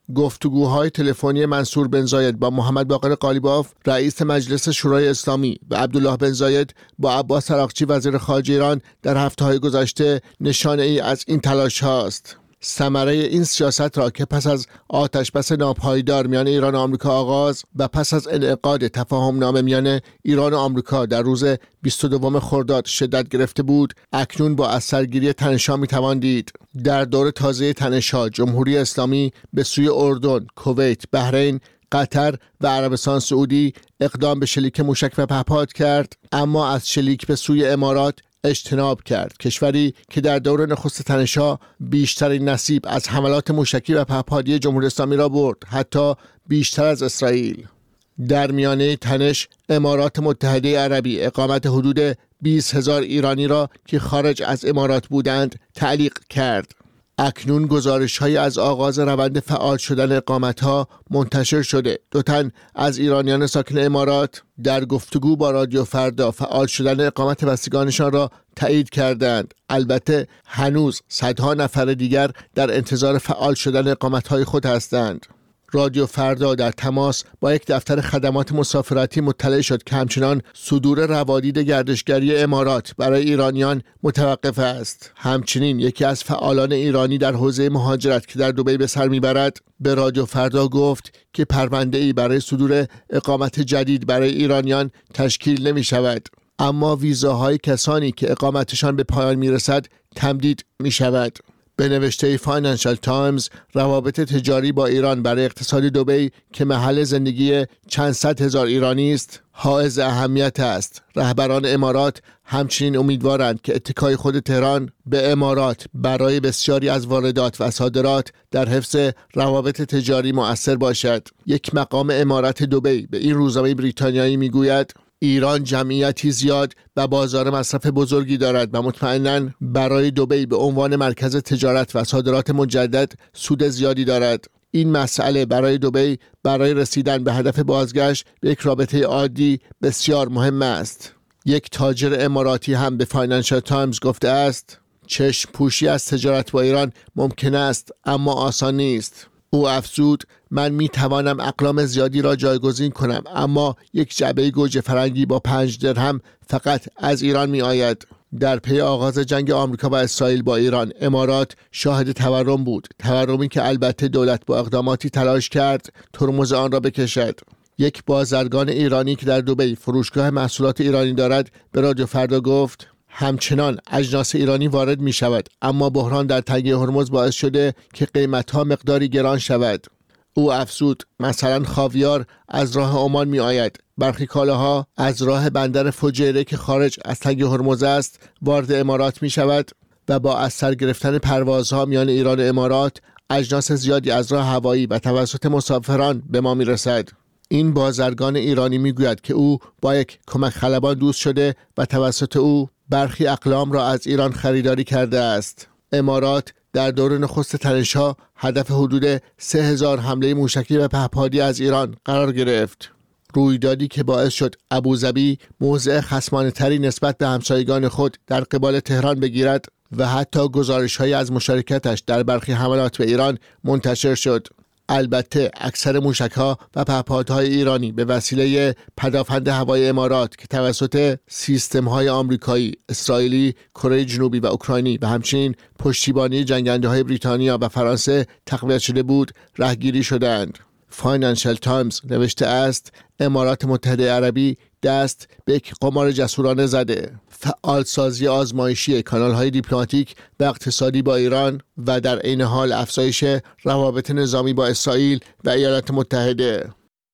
گفتگوهای تلفنی منصور بن زاید با محمد باقر قالیباف رئیس مجلس شورای اسلامی و عبدالله بن زاید با عباس عراقچی وزیر خارجه ایران در هفته‌های گذشته نشانه ای از این تلاش هاست. ثمره این سیاست را که پس از آتشبس ناپایدار میان ایران و آمریکا آغاز و پس از انعقاد تفاهم نامه میان ایران و آمریکا در روز بیست و دوم خرداد شدت گرفته بود، اکنون با اثرگیری تنش‌ها میتوان دید. در دور تازه تنش‌ها جمهوری اسلامی به سوی اردن، کویت، بحرین، قطر و عربستان سعودی اقدام به شلیک موشک و پهپاد کرد، اما از شلیک به سوی امارات اجتناب کرد، کشوری که در دور نخست تنش‌ها بیشترین نصیب از حملات موشکی و پهپادی جمهوری اسلامی را برد، حتی بیشتر از اسرائیل. در میانه تنش امارات متحده عربی اقامت حدود بیست هزار ایرانی را که خارج از امارات بودند تعلیق کرد. اکنون گزارش‌هایی از آغاز روند فعال شدن اقامت‌ها منتشر شده. دو تن از ایرانیان ساکن امارات در گفتگو با رادیو فردا فعال شدن اقامت بستگانشان را تایید کردند. البته هنوز صدها نفر دیگر در انتظار فعال شدن اقامت‌های خود هستند. رادیو فردا در تماس با یک دفتر خدمات مسافرتی مطلع شد که همچنان صدور روادید گردشگری امارات برای ایرانیان متوقف است. همچنین یکی از فعالان ایرانی در حوزه مهاجرت که در دبی به سر میبرد به رادیو فردا گفت که پرونده‌ای برای صدور اقامت جدید برای ایرانیان تشکیل نمی شود، اما ویزاهای کسانی که اقامتشان به پایان میرسد تمدید می شود. به نوشته فاینانشال تایمز، روابط تجاری با ایران برای اقتصاد دبی که محل زندگی چند صد هزار ایرانی است، حائز اهمیت است. رهبران امارات همچنین امیدوارند که اتکای خود تهران به امارات برای بسیاری از واردات و صادرات در حفظ روابط تجاری مؤثر باشد. یک مقام امارت دبی به این روزنامه بریتانیایی میگوید ایران جمعیتی زیاد و بازار مصرف بزرگی دارد و مطمئناً برای دبی به عنوان مرکز تجارت و صادرات مجدد سود زیادی دارد. این مسئله برای دبی برای رسیدن به هدف بازگشت به یک رابطه عادی بسیار مهم است. یک تاجر اماراتی هم به فاینانشال تایمز گفته است چشم پوشی از تجارت با ایران ممکن است اما آسان نیست. او افزود من می توانم اقلام زیادی را جایگزین کنم، اما یک جعبه گوجه فرنگی با پنج درهم فقط از ایران می آید. در پی آغاز جنگ آمریکا و اسرائیل با ایران، امارات شاهد تورم بود، تورمی که البته دولت با اقداماتی تلاش کرد ترمز آن را بکشد. یک بازرگان ایرانی که در دبی فروشگاه محصولات ایرانی دارد به رادیو فردا گفت همچنان اجناس ایرانی وارد می شود، اما بحران در تنگه هرمز باعث شده که قیمتها مقداری گران شود. او افزود مثلا خاویار از راه عمان می آید، برخی کالاها از راه بندر فجیره که خارج از تنگه هرمز است وارد امارات می شود و با از سر گرفتن پروازها میان ایران و امارات اجناس زیادی از راه هوایی و توسط مسافران به ما می رسد. این بازرگان ایرانی می گوید که او با یک کمک خلبان دوست شده و توسط او برخی اقلام را از ایران خریداری کرده است. امارات در دور نخست تنش‌ها هدف حدود سه هزار حمله موشکی و پهپادی از ایران قرار گرفت. رویدادی که باعث شد ابوظبی موضع خصمانه‌تری نسبت به همسایگان خود در قبال تهران بگیرد و حتی گزارش‌هایی از مشارکتش در برخی حملات به ایران منتشر شد. البته اکثر موشک‌ها و پهپادهای ایرانی به وسیله پدافند هوایی امارات که توسط سیستم‌های آمریکایی، اسرائیلی، کره جنوبی و اوکراینی و همچنین پشتیبانی جنگنده‌های بریتانیا و فرانسه تقویت شده بود، رهگیری شدند. فاینانشال تایمز نوشته است امارات متحده عربی دست به یک قمار جسورانه زده. فعالسازی آزمایشی کانال‌های دیپلماتیک و اقتصادی با ایران و در عین حال افزایش روابط نظامی با اسرائیل و ایالات متحده.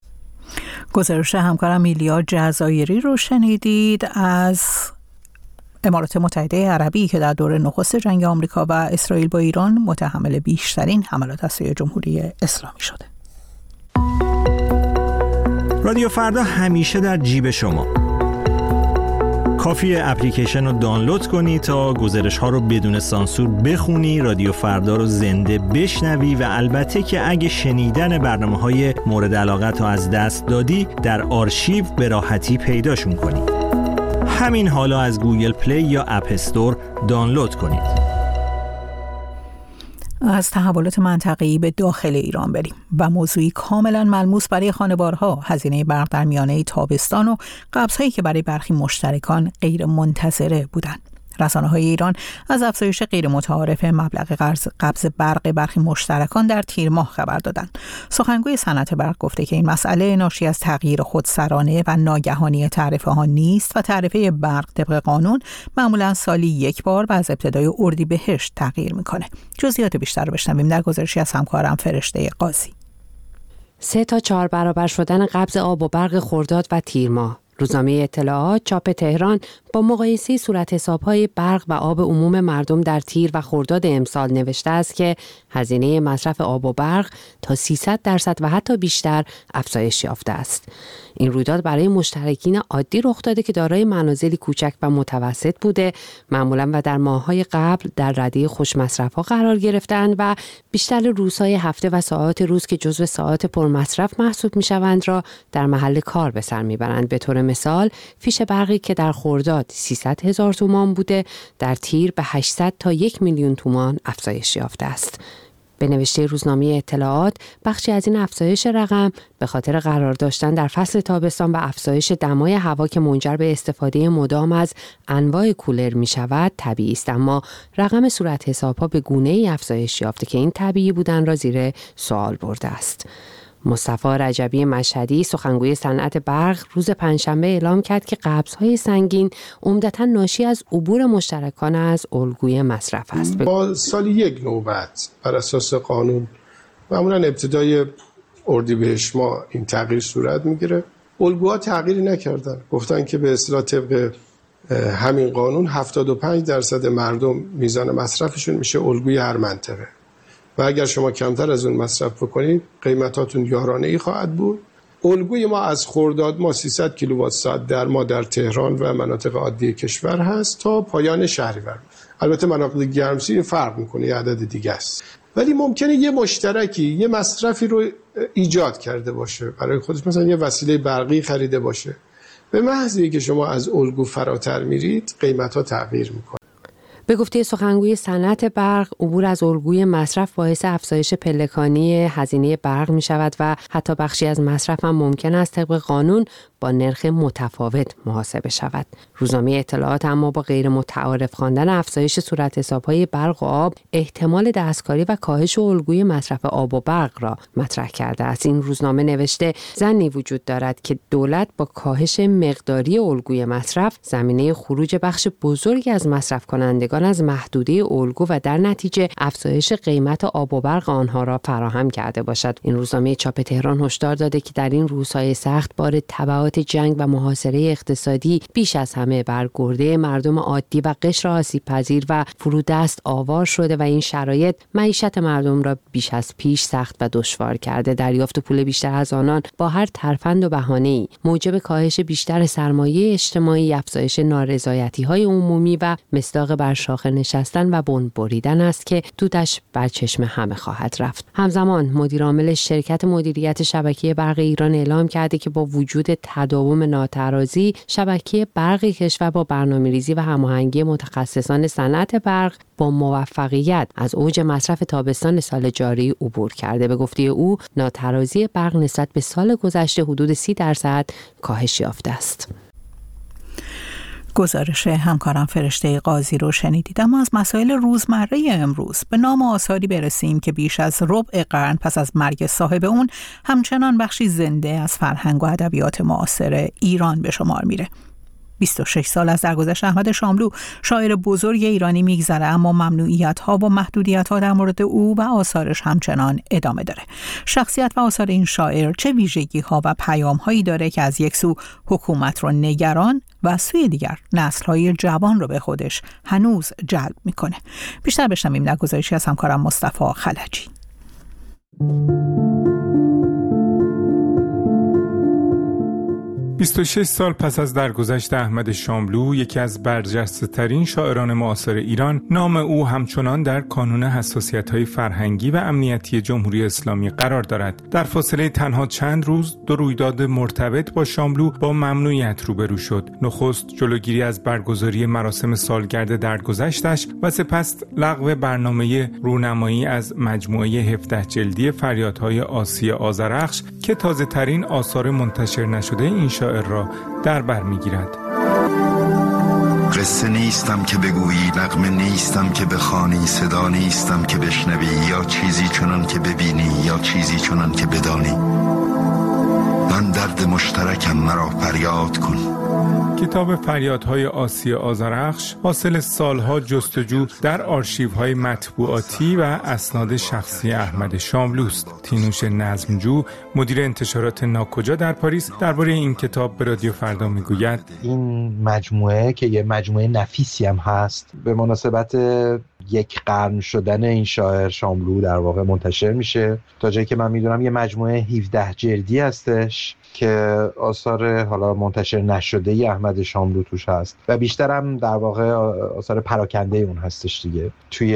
گزارش همکارم میلیا جزایری رو شنیدید از امارات متحده عربی که در دوره نخست جنگ آمریکا و اسرائیل با ایران متحمل بیشترین حملات از سوی جمهوری اسلامی شده. رادیو فردا همیشه در جیب شما. کافیه اپلیکیشن رو دانلود کنی تا گزارش ها رو بدون سانسور بخونی، رادیو فردا رو زنده بشنوی و البته که اگه شنیدن برنامه های مورد علاقت رو از دست دادی در آرشیو به راحتی پیداشون کنی. همین حالا از گوگل پلی یا اپ استور دانلود کنید. از تحولات منطقه‌ای به داخل ایران بریم و موضوعی کاملا ملموس برای خانوارها، هزینه برق در میانه تابستان و قبض‌هایی که برای برخی مشترکان غیر منتظره بودند. رسانه‌های ایران از افزایش غیر متعارف مبلغ قرض قبض برق برخی مشترکان در تیر ماه خبر دادند. سخنگوی صنعت برق گفته که این مسئله ناشی از تغییر خودسرانه و ناگهانی تعرفه ها نیست و تعرفه برق طبق قانون معمولا سالی یک بار و از ابتدای اردیبهشت تغییر میکنه. جزئیات بیشتر رو بشنویم در گزارشی از همکارم فرشته قاضی. سه تا چهار برابر شدن قبض آب و برق خرداد و تیر ماه. روزنامه اطلاعات چاپ تهران با مقایسه صورت حساب‌های برق و آب عموم مردم در تیر و خرداد امسال نوشته است که هزینه مصرف آب و برق تا سیصد درصد و حتی بیشتر افزایش یافته است. این رویداد برای مشترکین عادی رخ داده که دارای منازلی کوچک و متوسط بوده، معمولاً و در ماه‌های قبل در رده خوش مصرف‌ها قرار گرفتند و بیشتر روزهای هفته و ساعات روز که جزو ساعات پرمصرف محسوب می‌شوند را در محل کار به سر می‌برند. به طور مثال فیش برقی که در خرداد سیصد هزار تومان بوده، در تیر به هشتصد تا یک میلیون تومان افزایش یافته است. به نوشته روزنامه اطلاعات، بخشی از این افزایش رقم به خاطر قرار داشتن در فصل تابستان و افزایش دمای هوا که منجر به استفاده مدام از انواع کولر می شود طبیعی است، اما رقم صورت حساب‌ها به گونه‌ای افزایش یافته که این طبیعی بودن را زیر سوال برده است. مصطفی رجبی مشهدی، سخنگوی صنعت برق، روز پنجشنبه اعلام کرد که قبض‌های سنگین عمدتاً ناشی از عبور مشترکان از الگوی مصرف است. با سال یک نوبت بر اساس قانون معمولاً ابتدای اردیبهشت ماه این تغییر صورت میگیره. الگوها تغییری نکردن، گفتن که به اصطلاح طبق همین قانون هفتاد و پنج درصد مردم میزان مصرفشون میشه الگوی هر منطقه و اگر شما کمتر از اون مصرف بکنید قیمتاتون یارانه ای خواهد بود. الگوی ما از خرداد ما سیصد کیلووات ساعت در ما در تهران و مناطق عادی کشور هست تا پایان شهریور. البته مناطق گرمسیر فرق میکنه، یه عدد دیگه است، ولی ممکنه یه مشترکی یه مصرفی رو ایجاد کرده باشه برای خودش، مثلا یه وسیله برقی خریده باشه، به محض اینکه شما از الگو فراتر میرید قیمت‌ها تغییر میکنه. به گفته سخنگوی صنعت برق، عبور از الگوی مصرف باعث افزایش پلکانی هزینه برق می شود و حتی بخشی از مصرف هم ممکن است طبق قانون با نرخ متفاوت محاسبه شود. روزنامه اطلاعات اما با غیر متعارف خواندن افزایش صورت حساب‌های برق و آب، احتمال دستکاری و کاهش الگوی مصرف آب و برق را مطرح کرده است. این روزنامه نوشته ظنی وجود دارد که دولت با کاهش مقداری الگوی مصرف زمینه خروج بخش بزرگی از مصرف کنندگان از محدوده الگو و در نتیجه افزایش قیمت آب و برق آنها را فراهم کرده باشد. این روزنامه چاپ تهران هشدار داده که در این روزهای سخت بار تبعات جنگ و محاصره اقتصادی بیش از همه بر گرده مردم عادی و قشر آسیب پذیر و فرودست آوار شده و این شرایط معیشت مردم را بیش از پیش سخت و دشوار کرده. دریافت پول بیشتر از آنان با هر ترفند و بهانه‌ای موجب کاهش بیشتر سرمایه اجتماعی، افزایش نارضایتی‌های عمومی و مصداق بر شاخه نشستن و بن بریدن است که دودش بر چشم همه خواهد رفت. همزمان مدیر عامل شرکت مدیریت شبکه برق ایران اعلام کرده که با وجود تداوم ناترازی، شبکه برق کشور با برنامه‌ریزی و هماهنگی متخصصان صنعت برق با موفقیت از اوج مصرف تابستان سال جاری عبور کرده. به گفته او، ناترازی برق نسبت به سال گذشته حدود سی درصد کاهش یافته است. گزارش همکارم فرشته قاضی رو شنیدید. اما از مسائل روزمره امروز به نام آثاری برسیم که بیش از ربع قرن پس از مرگ صاحب اون همچنان بخشی زنده از فرهنگ و ادبیات معاصر ایران به شمار میره. بیست و شش سال از درگذشت احمد شاملو، شاعر بزرگ ایرانی میگذره، اما ممنوعیت‌ها و محدودیت‌ها در مورد او و آثارش همچنان ادامه داره. شخصیت و آثار این شاعر چه ویژگی‌ها و پیام‌هایی داره که از یک سو حکومت رو نگران و از سوی دیگر نسل‌های جوان رو به خودش هنوز جلب میکنه؟ بیشتر بشنویم در گزارشی از همکارم مصطفی خلجی. بیست و شش سال پس از درگذشت احمد شاملو، یکی از برجسته‌ترین شاعران معاصر ایران، نام او همچنان در کانون حساسیت‌های فرهنگی و امنیتی جمهوری اسلامی قرار دارد. در فاصله تنها چند روز دو رویداد مرتبط با شاملو با ممنوعیت روبرو شد. نخست جلوگیری از برگزاری مراسم سالگرد درگذشتش و سپس لغو برنامه رونمایی از مجموعه هفده جلدی فریادهای آسیا آذرخش که تازه‌ترین آثار منتشر نشده این شاعر را در بر می‌گیرد. قصه نیستم که بگویی، نغمه نیستم که بخوانی، صدا نیستم که بشنوی، یا چیزی چنان که ببینی یا چیزی چنان که بدانی. من درد مشترکم، مرا فریاد کن. کتاب فریادهای آسیا آذرخش حاصل سالها جستجو در آرشیوهای مطبوعاتی و اسناد شخصی احمد شاملوست. تینوش نظمجو، مدیر انتشارات ناکجا در پاریس، درباره این کتاب به رادیو فردا میگوید: این مجموعه که یه مجموعه نفیسی هم هست، به مناسبت یک قرن شدن این شاعر شاملو در واقع منتشر میشه. تا جایی که من میدونم یه مجموعه هفده جلدی هستش که آثار حالا منتشر نشده ای احمد شاملو توش هست و بیشتر هم در واقع آثار پراکنده اون هستش دیگه. توی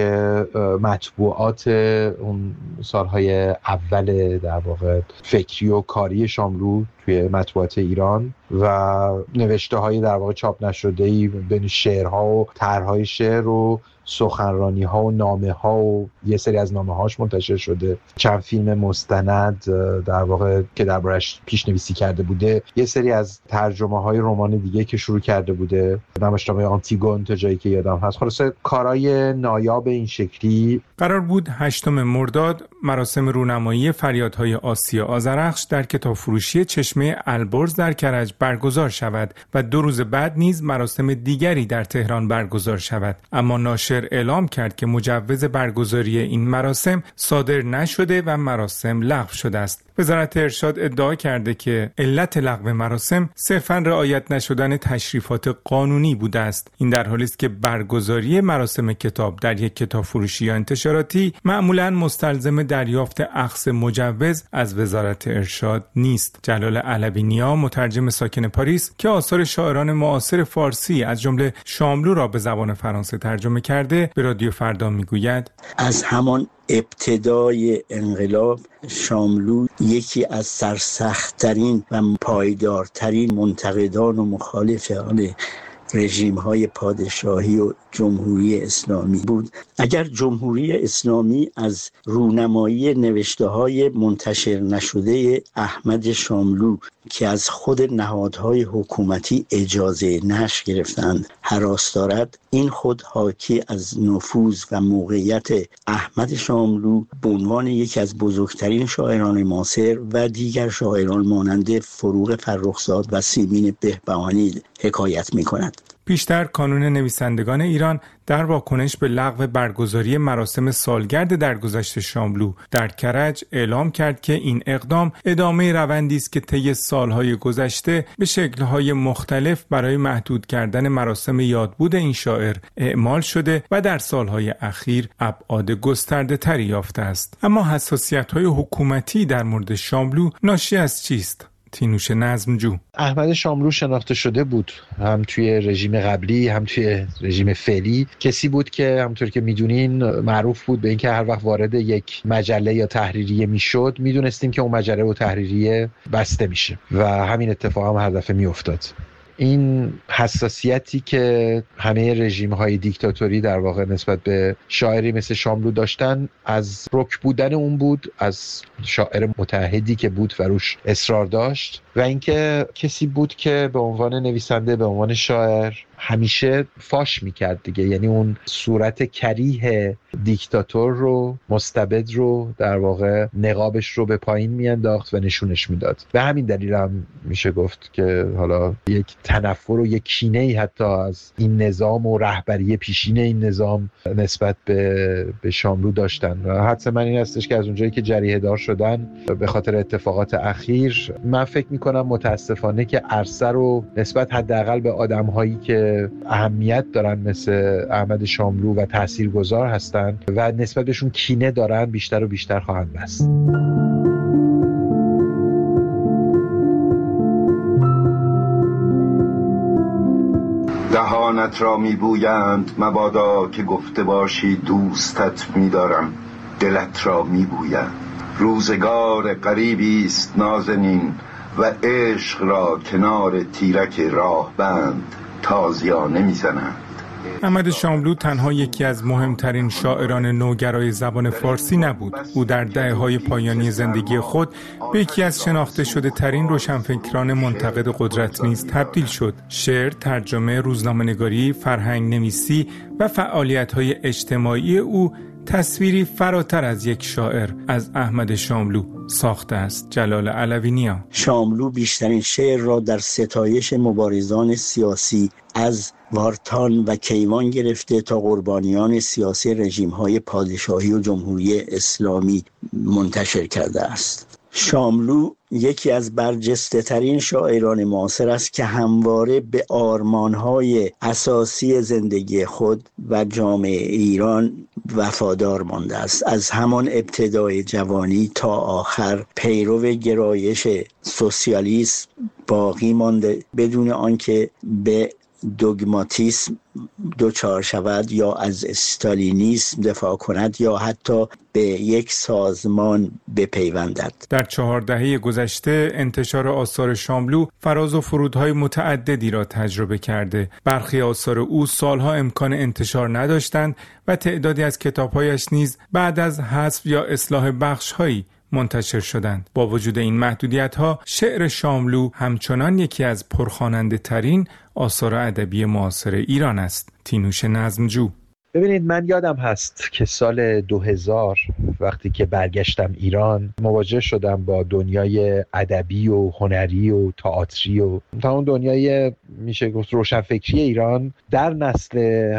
مطبوعات اون سالهای اول در واقع فکری و کاری شاملو توی مطبوعات ایران و نوشته های در واقع چاپ نشده ای بین شعرها و طرحهای شعر و سخنرانی ها و نامه ها و یه سری از نامه هاش منتشر شده. چند فیلم مستند در واقع که دربارش پیشنویسی کرده بوده، یه سری از ترجمه های رمان دیگه که شروع کرده بوده، نمایشنامه آنتیگون تا جایی که یادم هست. خلاصه کارهای نایاب این شکلی. قرار بود هشتم مرداد مراسم رونمایی فریادهای آسیا آذرخش در کتابفروشی چشمه البرز در کرج برگزار شود و دو روز بعد نیز مراسم دیگری در تهران برگزار شود، اما ناشر اعلام کرد که مجوز برگزاری این مراسم صادر نشده و مراسم لغو شده است. وزارت ارشاد ادعا کرده که علت لغو مراسم صرفاً رعایت نشدن تشریفات قانونی بوده است. این در حالی است که برگزاری مراسم کتاب در یک کتاب فروشی یا انتشاراتی معمولاً مستلزم دریافت اخذ مجوز از وزارت ارشاد نیست. جلال علوی نیا، مترجم ساکن پاریس که آثار شاعران معاصر فارسی از جمله شاملو را به زبان فرانسه ترجمه کرده، به رادیو فردا میگوید: از همان ابتدای انقلاب شاملو یکی از سرسخت‌ترین و پایدارترین منتقدان و مخالفان رژیم‌های پادشاهی و جمهوری اسلامی بود. اگر جمهوری اسلامی از رونمایی نوشته‌های منتشر نشده احمد شاملو که از خود نهادهای حکومتی اجازه نشر گرفتند هراس دارد، این خود حاکی از نفوذ و موقعیت احمد شاملو به عنوان یکی از بزرگترین شاعران معاصر و دیگر شاعران مانند فروغ فرخزاد و سیمین بهبهانی حکایت می‌کند. پیشتر کانون نویسندگان ایران در واکنش به لغو برگزاری مراسم سالگرد درگذشت شاملو در کرج اعلام کرد که این اقدام ادامه روندی است که طی سالهای گذشته به شکل‌های مختلف برای محدود کردن مراسم یادبود این شاعر اعمال شده و در سالهای اخیر ابعاد گسترده‌تری یافته است. اما حساسیت‌های حکومتی در مورد شاملو ناشی از چیست؟ تینوش نظمجو: احمد شاملو شناخته شده بود، هم توی رژیم قبلی هم توی رژیم فعلی. کسی بود که همونطور که میدونین معروف بود به اینکه هر وقت وارد یک مجله یا تحریریه میشد میدونستیم که اون مجله و تحریریه بسته میشه و همین اتفاق هم هر دفعه میافتاد. این حساسیتی که همه رژیم‌های دیکتاتوری در واقع نسبت به شاعری مثل شاملو داشتن از رک بودن اون بود، از شاعر متعهدی که بود و روش اصرار داشت و اینکه کسی بود که به عنوان نویسنده، به عنوان شاعر همیشه فاش میکرد دیگه. یعنی اون صورت کریه دیکتاتور رو، مستبد رو در واقع نقابش رو به پایین میانداخت و نشونش میداد. به همین دلیل هم میشه گفت که حالا یک تنفر و یک کینه‌ای حتی از این نظام و رهبری پیشین این نظام نسبت به به شاملو داشتن. و حدس من این هستش که از اونجایی که جریحه دار شدن به خاطر اتفاقات اخیر، من فکر میکنم متاسفانه که عرصه رو نسبت حداقل به آدم‌هایی که اهمیت دارن مثل احمد شاملو و تاثیرگذار هستن و نسبت بهشون کینه دارن بیشتر و بیشتر خواهند بست. اسمت را میبویند مبادا که گفته باشی دوستت میدارم، دلت را میبویند. روزگار غریبی است نازنین و عشق را کنار تیرک راه بند تازیانه میزنند. احمد شاملو تنها یکی از مهمترین شاعران نوگرای زبان فارسی نبود. او در دهه‌های پایانی زندگی خود به یکی از شناخته شده ترین روشنفکران منتقد قدرت نیز تبدیل شد. شعر، ترجمه، روزنامه‌نگاری، فرهنگ نویسی و فعالیت‌های اجتماعی او تصویری فراتر از یک شاعر از احمد شاملو ساخته است. جلال علوی نیا: شاملو بیشترین شعر را در ستایش مبارزان سیاسی از وارتان و کیوان گرفته تا قربانیان سیاسی رژیم‌های پادشاهی و جمهوری اسلامی منتشر کرده است. شاملو یکی از برجسته ترین شاعران معاصر است که همواره به آرمان‌های اساسی زندگی خود و جامعه ایران وفادار مانده است. از همان ابتدای جوانی تا آخر پیرو گرایش سوسیالیسم باقی مانده، بدون آنکه به دوگماتیسم دوچار شود یا از استالینیسم دفاع کند یا حتی به یک سازمان بپیوندد. در چهار دهه گذشته انتشار آثار شاملو فراز و فرودهای متعددی را تجربه کرده. برخی آثار او سالها امکان انتشار نداشتند و تعدادی از کتابهایش نیز بعد از حذف یا اصلاح بخش‌هایی منتشر شدند. با وجود این محدودیت‌ها، شعر شاملو همچنان یکی از پرخواننده ترین آثار ادبی معاصر ایران است. تینوش نظمجو: ببینید، من یادم هست که سال دو هزار وقتی که برگشتم ایران مواجه شدم با دنیای ادبی و هنری و تئاتری و تا اون دنیای میشه گفت روشنفکری ایران در نسل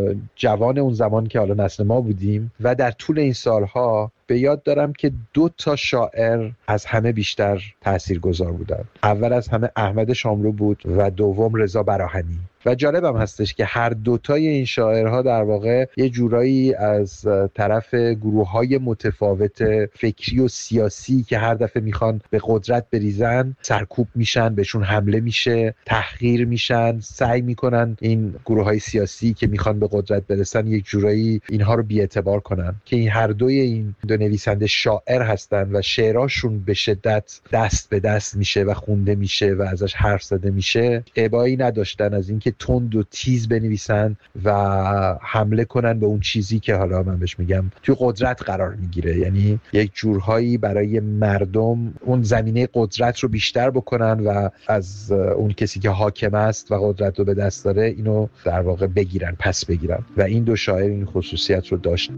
جوان اون زمان که حالا نسل ما بودیم و در طول این سالها به یاد دارم که دو تا شاعر از همه بیشتر تاثیرگذار بودن. اول از همه احمد شاملو بود و دوم رضا براهنی. و جالبم هستش که هر دوتای این شاعرها در واقع یه جورایی از طرف گروه‌های متفاوت فکری و سیاسی که هر دفعه میخوان به قدرت بریزن سرکوب میشن، بهشون حمله میشه، تحقیر میشن، سعی میکنن این گروه‌های سیاسی که میخوان به قدرت برسن یک جورایی اینها رو بی‌اعتبار کنن. که این هر دوی این دو نویسنده شاعر هستن و شعراشون به شدت دست به دست میشه و خونده میشه و ازش حرف زده میشه. ابایی نداشتن از اینکه تند و تیز بنویسن و حمله کنن به اون چیزی که حالا من بهش میگم توی قدرت قرار میگیره. یعنی یک جورهایی برای مردم اون زمینه قدرت رو بیشتر بکنن و از اون کسی که حاکم است و قدرت رو به دست داره اینو در واقع بگیرن، پس بگیرن. و این دو شاعر این خصوصیت رو داشت.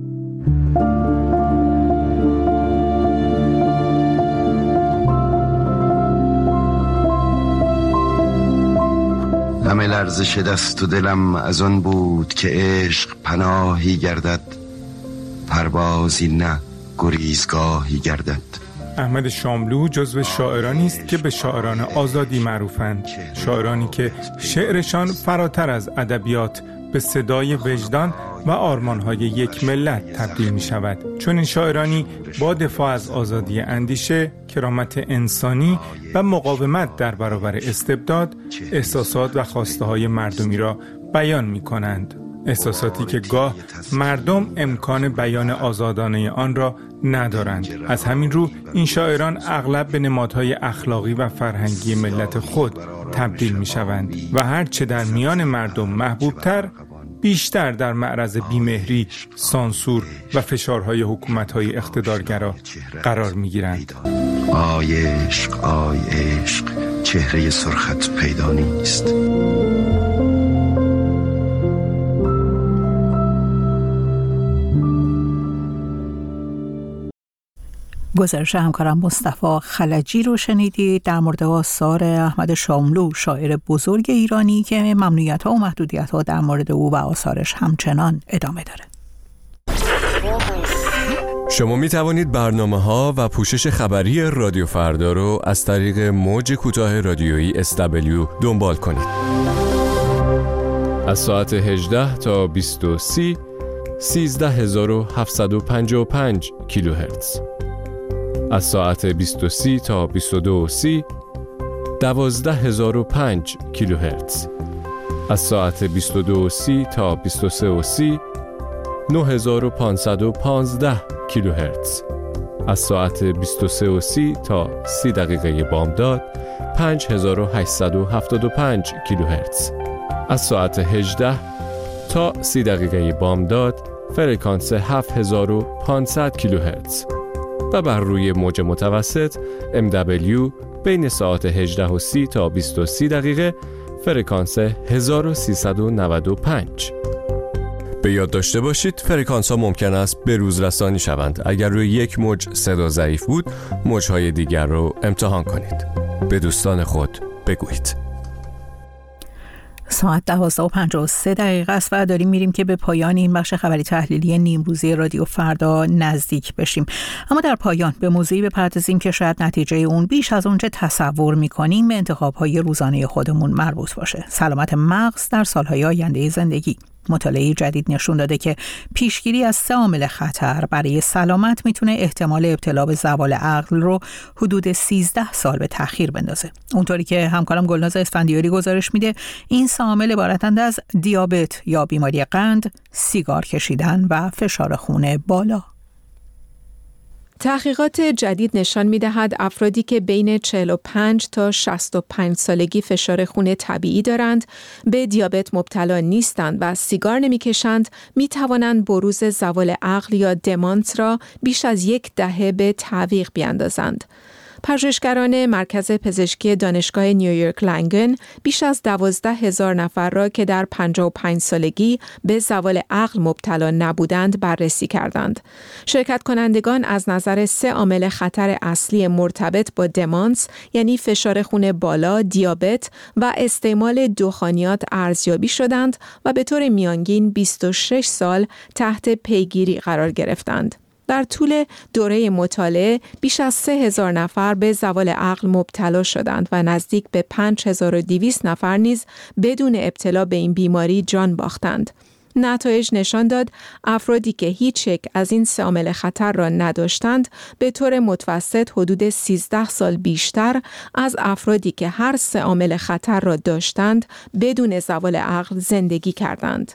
همه لرزش دست و دلم از آن بود که عشق پناهی گردد، پروازی نه گریزگاهی گردد. احمد شاملو جزو شاعرانی است که به شاعران آزادی معروفند. شاعرانی که شعرشان فراتر از ادبیات به صدای وجدان و آرمان‌های یک ملت تبدیل می شود. چون این شاعرانی با دفاع از آزادی اندیشه، کرامت انسانی و مقاومت در برابر استبداد، احساسات و خواسته‌های مردمی را بیان می کنند. احساساتی که گاه مردم امکان بیان آزادانه آن را ندارند. از همین رو این شاعران اغلب به نمادهای اخلاقی و فرهنگی ملت خود تبدیل می شوند و هرچه در میان مردم محبوبتر، بیشتر در معرض بیمهری، سانسور و فشارهای حکومت‌های اقتدارگرا قرار می‌گیرند. آی عشق، آی عشق، چهره سرخت پیدا نیست. گزارش همکارم مصطفی خلجی رو شنیدید در مورد آثار احمد شاملو، شاعر بزرگ ایرانی که ممنوعیت‌ها و محدودیت‌ها در مورد او و آثارش همچنان ادامه داره. شما می توانید برنامه‌ها و پوشش خبری رادیو فردا رو از طریق موج کوتاه رادیویی اس دبلیو دنبال کنید. از ساعت هجده تا بیست و سه سیزده هزار و هفتصد و پنجاه و پنج کیلوهرتز. از ساعت بیست و سه تا بیست و دو و سی دوازده هزار و پنج کیلوهرتز. از ساعت بیست و دو و سی تا بیست و سه و سی نه هزار و پانصد و پانزده کیلوهرتز. از ساعت بیست و سه و سی تا سی دقیقه بامداد پنج هزار و هشتصد و هفتاد و پنج کیلوهرتز. از ساعت هجده تا سی دقیقه بامداد فرکانس هفت هزار و پانصد کیلوهرتز و بر روی موج متوسط ام دبلیو بین ساعت هجده و سی تا بیست و سه دقیقه فرکانس هزار و سیصد و نود و پنج. به یاد داشته باشید فرکانس ها ممکن است به روز رسانی شوند. اگر روی یک موج صدا ضعیف بود، موجهای دیگر رو امتحان کنید. به دوستان خود بگویید. ساعت دوازده و پنجاه و سه دقیقه است و داریم میریم که به پایان این بخش خبری تحلیلی نیمروزی رادیو فردا نزدیک بشیم. اما در پایان به موضوعی بپردازیم که شاید نتیجه اون بیش از اونچه تصور میکنیم به انتخاب‌های روزانه خودمون مربوط باشه. سلامت مغز در سالهای آینده زندگی. مطالعه جدید نشون داده که پیشگیری از سه عامل خطر برای سلامت میتونه احتمال ابتلا به زوال عقل رو حدود سیزده سال به تأخیر بندازه. اونطوری که همکارم گلناز اسفندیاری گزارش میده، این سه عامل عبارتند از دیابت یا بیماری قند، سیگار کشیدن و فشار خون بالا. تحقیقات جدید نشان می‌دهد افرادی که بین چهل و پنج تا شصت و پنج سالگی فشار خون طبیعی دارند، به دیابت مبتلا نیستند و سیگار نمی‌کشند، می‌توانند بروز زوال عقل یا دمانس را بیش از یک دهه به تعویق بیاندازند. پژوهشگران مرکز پزشکی دانشگاه نیویورک لنگن بیش از دوازده هزار نفر را که در پنجاه و پنج سالگی به زوال عقل مبتلا نبودند بررسی کردند. شرکت کنندگان از نظر سه عامل خطر اصلی مرتبط با دمانس یعنی فشار خون بالا، دیابت و استعمال دخانیات ارزیابی شدند و به طور میانگین بیست و شش سال تحت پیگیری قرار گرفتند. در طول دوره مطالعه بیش از سه هزار نفر به زوال عقل مبتلا شدند و نزدیک به پنج هزار و دویست نفر نیز بدون ابتلا به این بیماری جان باختند. نتایج نشان داد افرادی که هیچ یک از این سه عامل خطر را نداشتند به طور متوسط حدود سیزده سال بیشتر از افرادی که هر سه عامل خطر را داشتند بدون زوال عقل زندگی کردند.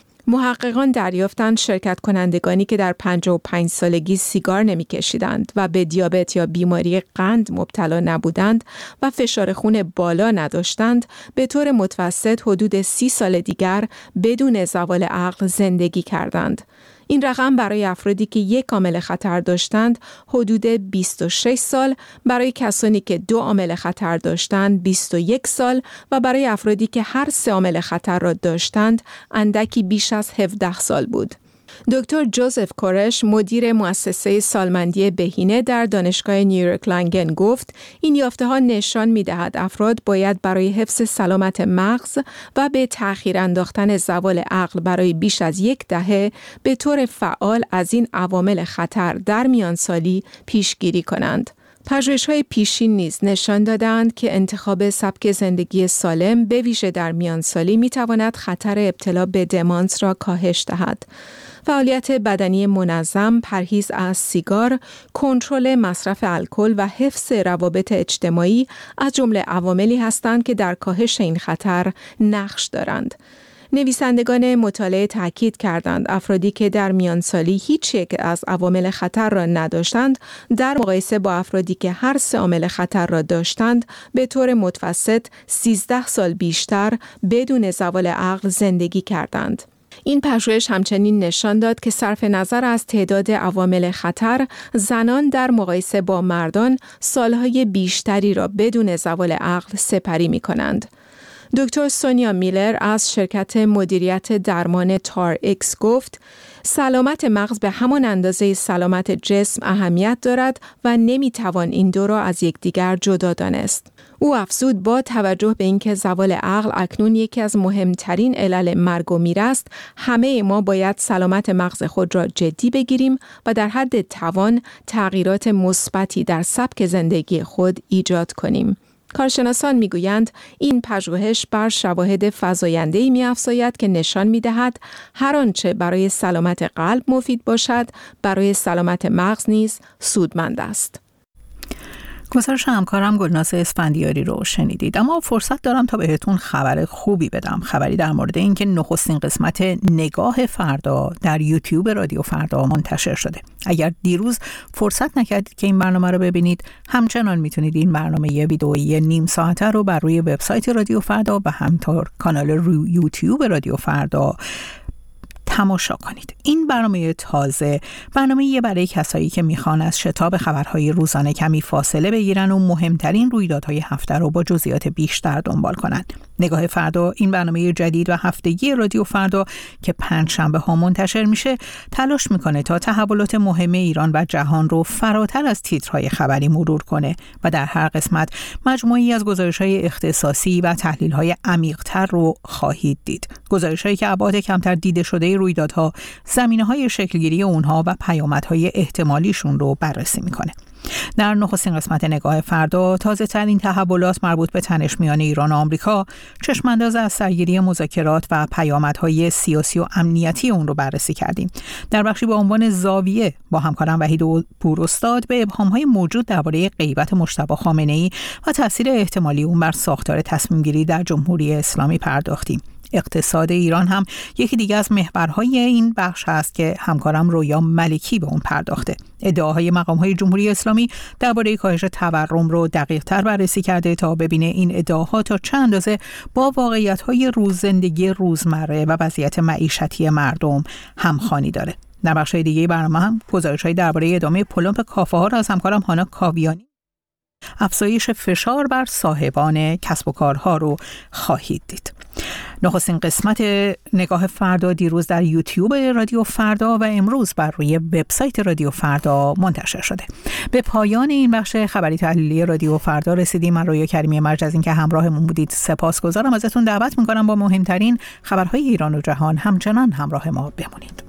محققان دریافتند شرکت کنندگانی که در پنجاه و پنج سالگی سیگار نمی کشیدند و به دیابت یا بیماری قند مبتلا نبودند و فشار خون بالا نداشتند به طور متوسط حدود سی سال دیگر بدون زوال عقل زندگی کردند. این رقم برای افرادی که یک عامل خطر داشتند حدود بیست و شش سال، برای کسانی که دو عامل خطر داشتند بیست و یک سال و برای افرادی که هر سه عامل خطر را داشتند اندکی بیش از هفده سال بود. دکتر جوزف کورش مدیر مؤسسه سالمندی بهینه در دانشگاه نیویورک لنگن گفت این یافته‌ها نشان می‌دهد افراد باید برای حفظ سلامت مغز و به تأخیر انداختن زوال عقل برای بیش از یک دهه به طور فعال از این عوامل خطر در میانسالی پیشگیری کنند. پژوهش‌های پیشین نیز نشان دادند که انتخاب سبک زندگی سالم به ویژه در میانسالی می‌تواند خطر ابتلا به دمانس را کاهش دهد. فعالیت بدنی منظم، پرهیز از سیگار، کنترل مصرف الکل و حفظ روابط اجتماعی از جمله عواملی هستند که در کاهش این خطر نقش دارند. نویسندگان مطالعه تاکید کردند افرادی که در میانسالی هیچ یک از عوامل خطر را نداشتند در مقایسه با افرادی که هر سه عامل خطر را داشتند به طور متوسط سیزده سال بیشتر بدون زوال عقل زندگی کردند. این پژوهش همچنین نشان داد که صرف نظر از تعداد عوامل خطر، زنان در مقایسه با مردان سالهای بیشتری را بدون زوال عقل سپری می کنند. دکتر سونیا میلر از شرکت مدیریت درمان تار ایکس گفت سلامت مغز به همان اندازه سلامت جسم اهمیت دارد و نمیتوان این دو را از یکدیگر جدا دانست. او افزود با توجه به اینکه زوال عقل اکنون یکی از مهمترین علل مرگ و میر است، همه ما باید سلامت مغز خود را جدی بگیریم و در حد توان تغییرات مثبتی در سبک زندگی خود ایجاد کنیم. کارشناسان میگویند این پژوهش بر شواهد فزاینده‌ای می‌افزاید که نشان می‌دهد هر آنچه برای سلامت قلب مفید باشد، برای سلامت مغز نیز سودمند است. گزارش همکارم گلناز اسفندیاری رو شنیدید. اما فرصت دارم تا بهتون خبر خوبی بدم، خبری در مورد این که نخستین قسمت نگاه فردا در یوتیوب رادیو فردا منتشر شده. اگر دیروز فرصت نکردید که این برنامه رو ببینید، همچنان میتونید این برنامه ویدئویی نیم ساعته رو بر روی وبسایت رادیو فردا و همینطور کانال روی یوتیوب رادیو فردا تماشا کنید. این برنامه تازه برنامه‌ای برای کسایی که میخوان از شتاب خبرهای روزانه کمی فاصله بگیرن و مهمترین رویدادهای هفته رو با جزئیات بیشتر دنبال کنند. نگاه فردا، این برنامه جدید و هفتگی رادیو فردا که پنج شنبه ها منتشر میشه، تلاش میکنه تا تحولات مهم ایران و جهان رو فراتر از تیترهای خبری مرور کنه و در هر قسمت مجموعی از گزارش‌های اختصاصی و تحلیل‌های عمیق‌تر رو خواهید دید. گزارش‌هایی که ابعاد کمتر دیده شده رویدادها، زمینه‌های شکلگیری اونها و پیامدهای احتمالیشون رو بررسی میکنه. در نخستین قسمت نگاه فردا، تازه ترین تحولات مربوط به تنش میان ایران و آمریکا، چشمانداز از سرگیری مذاکرات و پیامدهای سیاسی و امنیتی اون رو بررسی کردیم. در بخشی با عنوان زاویه با همکارم وحید پوراستاد به ابهام‌های موجود درباره غیبت مجتبی خامنه‌ای و تاثیر احتمالی اون بر ساختار تصمیم‌گیری در جمهوری اسلامی پرداختیم. اقتصاد ایران هم یکی دیگه از محورهای این بخش هست که همکارم رویا ملکی به اون پرداخته. ادعاهای مقام‌های جمهوری اسلامی درباره کاهش تورم رو دقیق‌تر بررسی کرده تا ببینه این ادعاها تا چند اندازه با واقعیت‌های روز زندگی روزمره و وضعیت معیشتی مردم همخوانی داره. در بخش‌های دیگه برنامه هم گزارش‌های درباره ادامه پلمپ کافه‌ها را از همکارم هانا کاویانی، افزایش فشار بر صاحبان کسب و کارها رو خواهید دید. نخستین قسمت نگاه فردا دیروز در یوتیوب رادیو فردا و امروز بر روی وبسایت رادیو فردا منتشر شده. به پایان این بخش خبری تحلیلی رادیو فردا رسیدیم. من رویا کریمی مرج از اینکه همراهمون بودید سپاسگزارم. ازتون دعوت میکنم با مهمترین خبرهای ایران و جهان همچنان همراه ما بمونید.